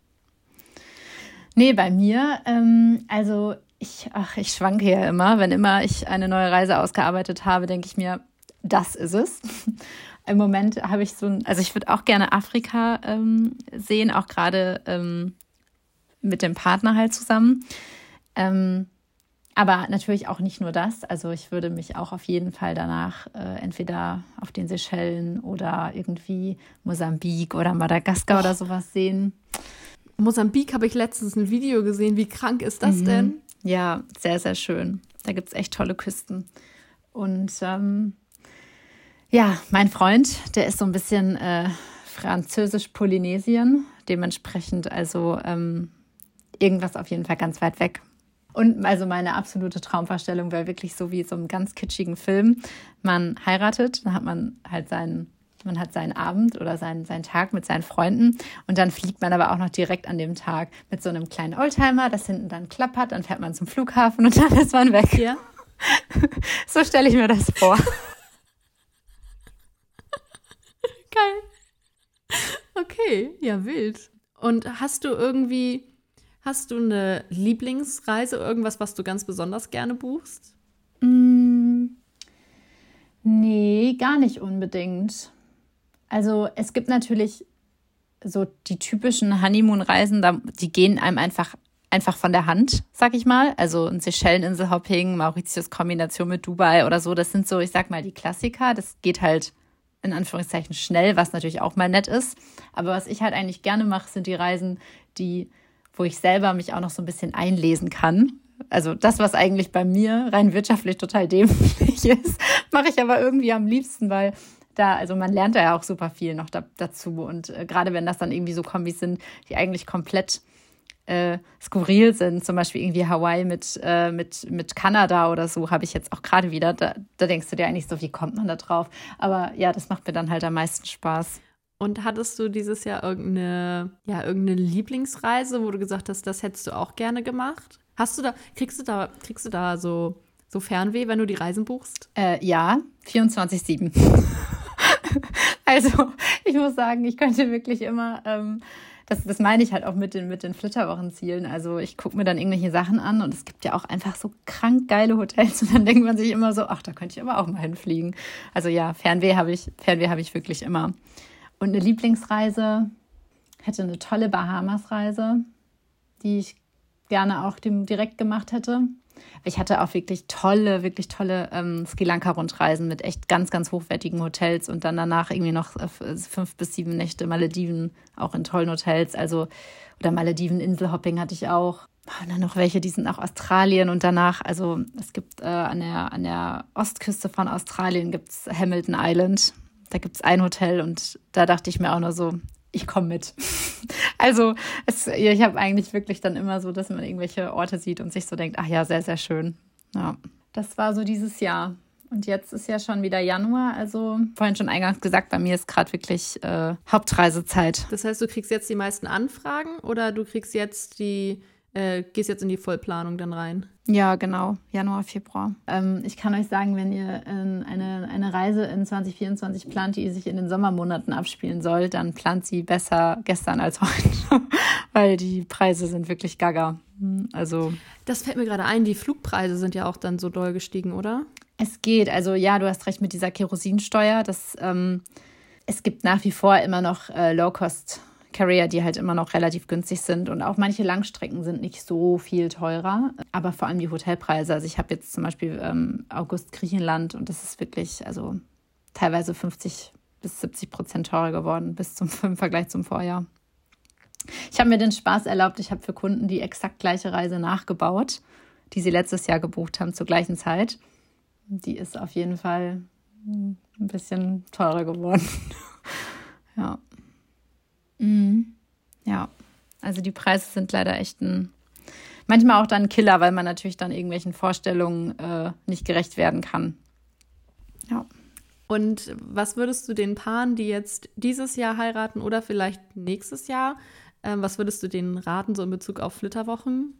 Nee, bei mir, also ich schwanke ja immer. Wenn immer ich eine neue Reise ausgearbeitet habe, denke ich mir, das ist es. Im Moment habe ich also ich würde auch gerne Afrika sehen, auch gerade mit dem Partner halt zusammen. Aber natürlich auch nicht nur das. Also ich würde mich auch auf jeden Fall danach entweder auf den Seychellen oder irgendwie Mosambik oder Madagaskar oder sowas sehen. Mosambik habe ich letztens ein Video gesehen. Wie krank ist das denn? Ja, sehr, sehr schön. Da gibt es echt tolle Küsten. Und ja, mein Freund, der ist so ein bisschen französisch-Polynesien. Dementsprechend also irgendwas auf jeden Fall ganz weit weg. Und also meine absolute Traumvorstellung wäre wirklich so wie so einem ganz kitschigen Film. Man heiratet, dann hat man halt seinen Abend oder seinen Tag mit seinen Freunden und dann fliegt man aber auch noch direkt an dem Tag mit so einem kleinen Oldtimer, das hinten dann klappert, dann fährt man zum Flughafen und dann ist man weg. Ja. So stelle ich mir das vor. Geil. Okay, ja, wild. Und hast du eine Lieblingsreise, irgendwas, was du ganz besonders gerne buchst? Nee, gar nicht unbedingt. Also es gibt natürlich so die typischen Honeymoon-Reisen, die gehen einem einfach von der Hand, sag ich mal. Also ein Seychellen-Inselhopping, Mauritius-Kombination mit Dubai oder so, das sind so, ich sag mal, die Klassiker. Das geht halt in Anführungszeichen schnell, was natürlich auch mal nett ist. Aber was ich halt eigentlich gerne mache, sind die Reisen, wo ich selber mich auch noch so ein bisschen einlesen kann. Also das, was eigentlich bei mir rein wirtschaftlich total dämlich ist, mache ich aber irgendwie am liebsten, weil also man lernt da ja auch super viel noch dazu. Und gerade wenn das dann irgendwie so Kombis sind, die eigentlich komplett skurril sind, zum Beispiel irgendwie Hawaii mit Kanada oder so, habe ich jetzt auch gerade wieder. Da denkst du dir eigentlich so, wie kommt man da drauf? Aber ja, das macht mir dann halt am meisten Spaß. Und hattest du dieses Jahr irgendeine Lieblingsreise, wo du gesagt hast, das hättest du auch gerne gemacht? Kriegst du da so Fernweh, wenn du die Reisen buchst? Ja, 24/7. Also, ich muss sagen, ich könnte wirklich immer, das meine ich halt auch mit den Flitterwochenzielen. Also, ich gucke mir dann irgendwelche Sachen an und es gibt ja auch einfach so krank geile Hotels und dann denkt man sich immer so, ach, da könnte ich aber auch mal hinfliegen. Also ja, Fernweh habe ich wirklich immer. Und eine Lieblingsreise, hätte eine tolle Bahamas-Reise, die ich gerne auch direkt gemacht hätte. Ich hatte auch wirklich tolle Sri Lanka-Rundreisen mit echt ganz, ganz hochwertigen Hotels und dann danach irgendwie noch 5 bis 7 Nächte Malediven, auch in tollen Hotels. Also, oder Malediven-Inselhopping hatte ich auch. Und dann noch welche, die sind nach Australien und danach, also es gibt an der Ostküste von Australien gibt es Hamilton Island. Da gibt es ein Hotel und da dachte ich mir auch nur so, ich komme mit. Also ich habe eigentlich wirklich dann immer so, dass man irgendwelche Orte sieht und sich so denkt, ach ja, sehr, sehr schön. Ja, das war so dieses Jahr. Und jetzt ist ja schon wieder Januar. Also vorhin schon eingangs gesagt, bei mir ist gerade wirklich Hauptreisezeit. Das heißt, du kriegst jetzt die meisten Anfragen oder du kriegst jetzt gehst jetzt in die Vollplanung dann rein? Ja, genau. Januar, Februar. Ich kann euch sagen, wenn ihr eine Reise in 2024 plant, die sich in den Sommermonaten abspielen soll, dann plant sie besser gestern als heute, weil die Preise sind wirklich gaga. Also das fällt mir gerade ein, die Flugpreise sind ja auch dann so doll gestiegen, oder? Es geht. Also ja, du hast recht mit dieser Kerosinsteuer. Es gibt nach wie vor immer noch Low-Cost Carrier, die halt immer noch relativ günstig sind und auch manche Langstrecken sind nicht so viel teurer, aber vor allem die Hotelpreise. Also ich habe jetzt zum Beispiel August Griechenland und das ist wirklich also teilweise 50-70% teurer geworden im Vergleich zum Vorjahr. Ich habe mir den Spaß erlaubt, ich habe für Kunden die exakt gleiche Reise nachgebaut, die sie letztes Jahr gebucht haben zur gleichen Zeit. Die ist auf jeden Fall ein bisschen teurer geworden. Ja. Ja, also die Preise sind leider echt manchmal auch dann ein Killer, weil man natürlich dann irgendwelchen Vorstellungen nicht gerecht werden kann. Ja. Und was würdest du den Paaren, die jetzt dieses Jahr heiraten oder vielleicht nächstes Jahr, was würdest du denen raten, so in Bezug auf Flitterwochen?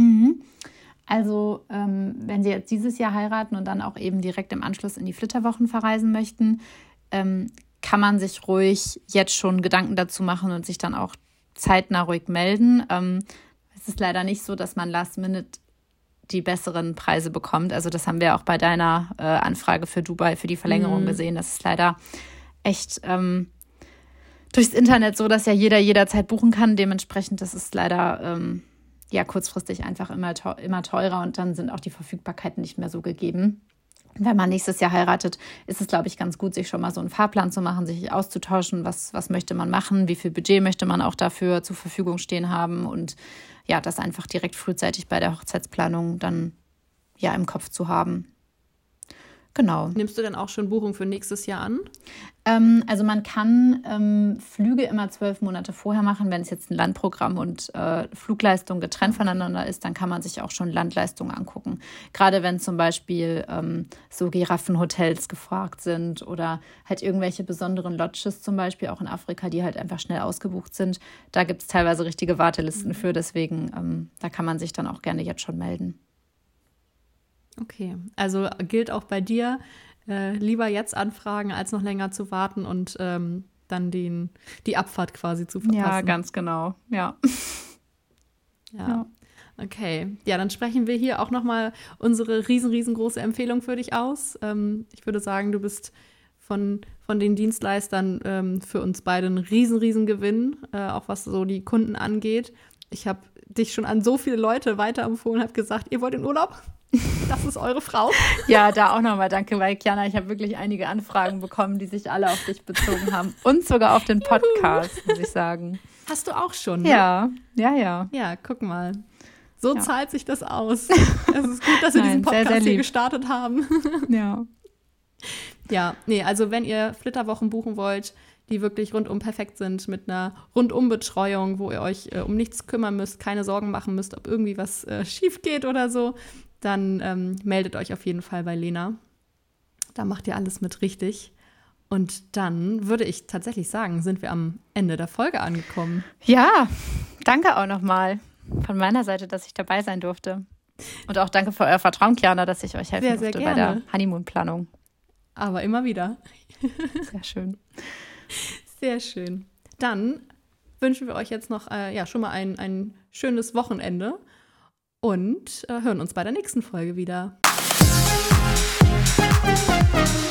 Also wenn sie jetzt dieses Jahr heiraten und dann auch eben direkt im Anschluss in die Flitterwochen verreisen möchten, kann man sich ruhig jetzt schon Gedanken dazu machen und sich dann auch zeitnah ruhig melden. Es ist leider nicht so, dass man last minute die besseren Preise bekommt. Also das haben wir auch bei deiner Anfrage für Dubai, für die Verlängerung gesehen. Das ist leider echt durchs Internet so, dass ja jeder jederzeit buchen kann. Dementsprechend, das ist leider kurzfristig einfach immer teurer und dann sind auch die Verfügbarkeiten nicht mehr so gegeben. Wenn man nächstes Jahr heiratet, ist es, glaube ich, ganz gut, sich schon mal so einen Fahrplan zu machen, sich auszutauschen, was möchte man machen, wie viel Budget möchte man auch dafür zur Verfügung stehen haben und ja, das einfach direkt frühzeitig bei der Hochzeitsplanung dann ja im Kopf zu haben. Genau. Nimmst du denn auch schon Buchung für nächstes Jahr an? Also man kann Flüge immer 12 Monate vorher machen. Wenn es jetzt ein Landprogramm und Flugleistung getrennt voneinander ist, dann kann man sich auch schon Landleistungen angucken. Gerade wenn zum Beispiel so Giraffenhotels gefragt sind oder halt irgendwelche besonderen Lodges zum Beispiel, auch in Afrika, die halt einfach schnell ausgebucht sind. Da gibt es teilweise richtige Wartelisten für. Deswegen, da kann man sich dann auch gerne jetzt schon melden. Okay, also gilt auch bei dir, lieber jetzt anfragen, als noch länger zu warten und dann die Abfahrt quasi zu verpassen. Ja, ganz genau, ja. Ja, okay. Ja, dann sprechen wir hier auch nochmal unsere riesengroße Empfehlung für dich aus. Ich würde sagen, du bist von den Dienstleistern für uns beide ein riesen Gewinn, auch was so die Kunden angeht. Ich habe dich schon an so viele Leute weiterempfohlen, habe gesagt, ihr wollt in Urlaub? Das ist eure Frau. Ja, da auch nochmal danke, weil Kiana, ich habe wirklich einige Anfragen bekommen, die sich alle auf dich bezogen haben. Und sogar auf den Podcast, muss ich sagen. Hast du auch schon, ne? Ja. Ja, guck mal. So zahlt sich das aus. Es ist gut, dass wir diesen Podcast sehr hier gestartet haben. Ja. Ja, nee, also wenn ihr Flitterwochen buchen wollt, die wirklich rundum perfekt sind, mit einer Rundumbetreuung, wo ihr euch um nichts kümmern müsst, keine Sorgen machen müsst, ob irgendwie was schief geht oder so, dann meldet euch auf jeden Fall bei Lena. Da macht ihr alles mit richtig. Und dann würde ich tatsächlich sagen, sind wir am Ende der Folge angekommen. Ja, danke auch nochmal von meiner Seite, dass ich dabei sein durfte. Und auch danke für euer Vertrauen, Kiana, dass ich euch helfen durfte bei der Honeymoon-Planung. Aber immer wieder. Sehr schön. Sehr schön. Dann wünschen wir euch jetzt noch schon mal ein schönes Wochenende und hören uns bei der nächsten Folge wieder.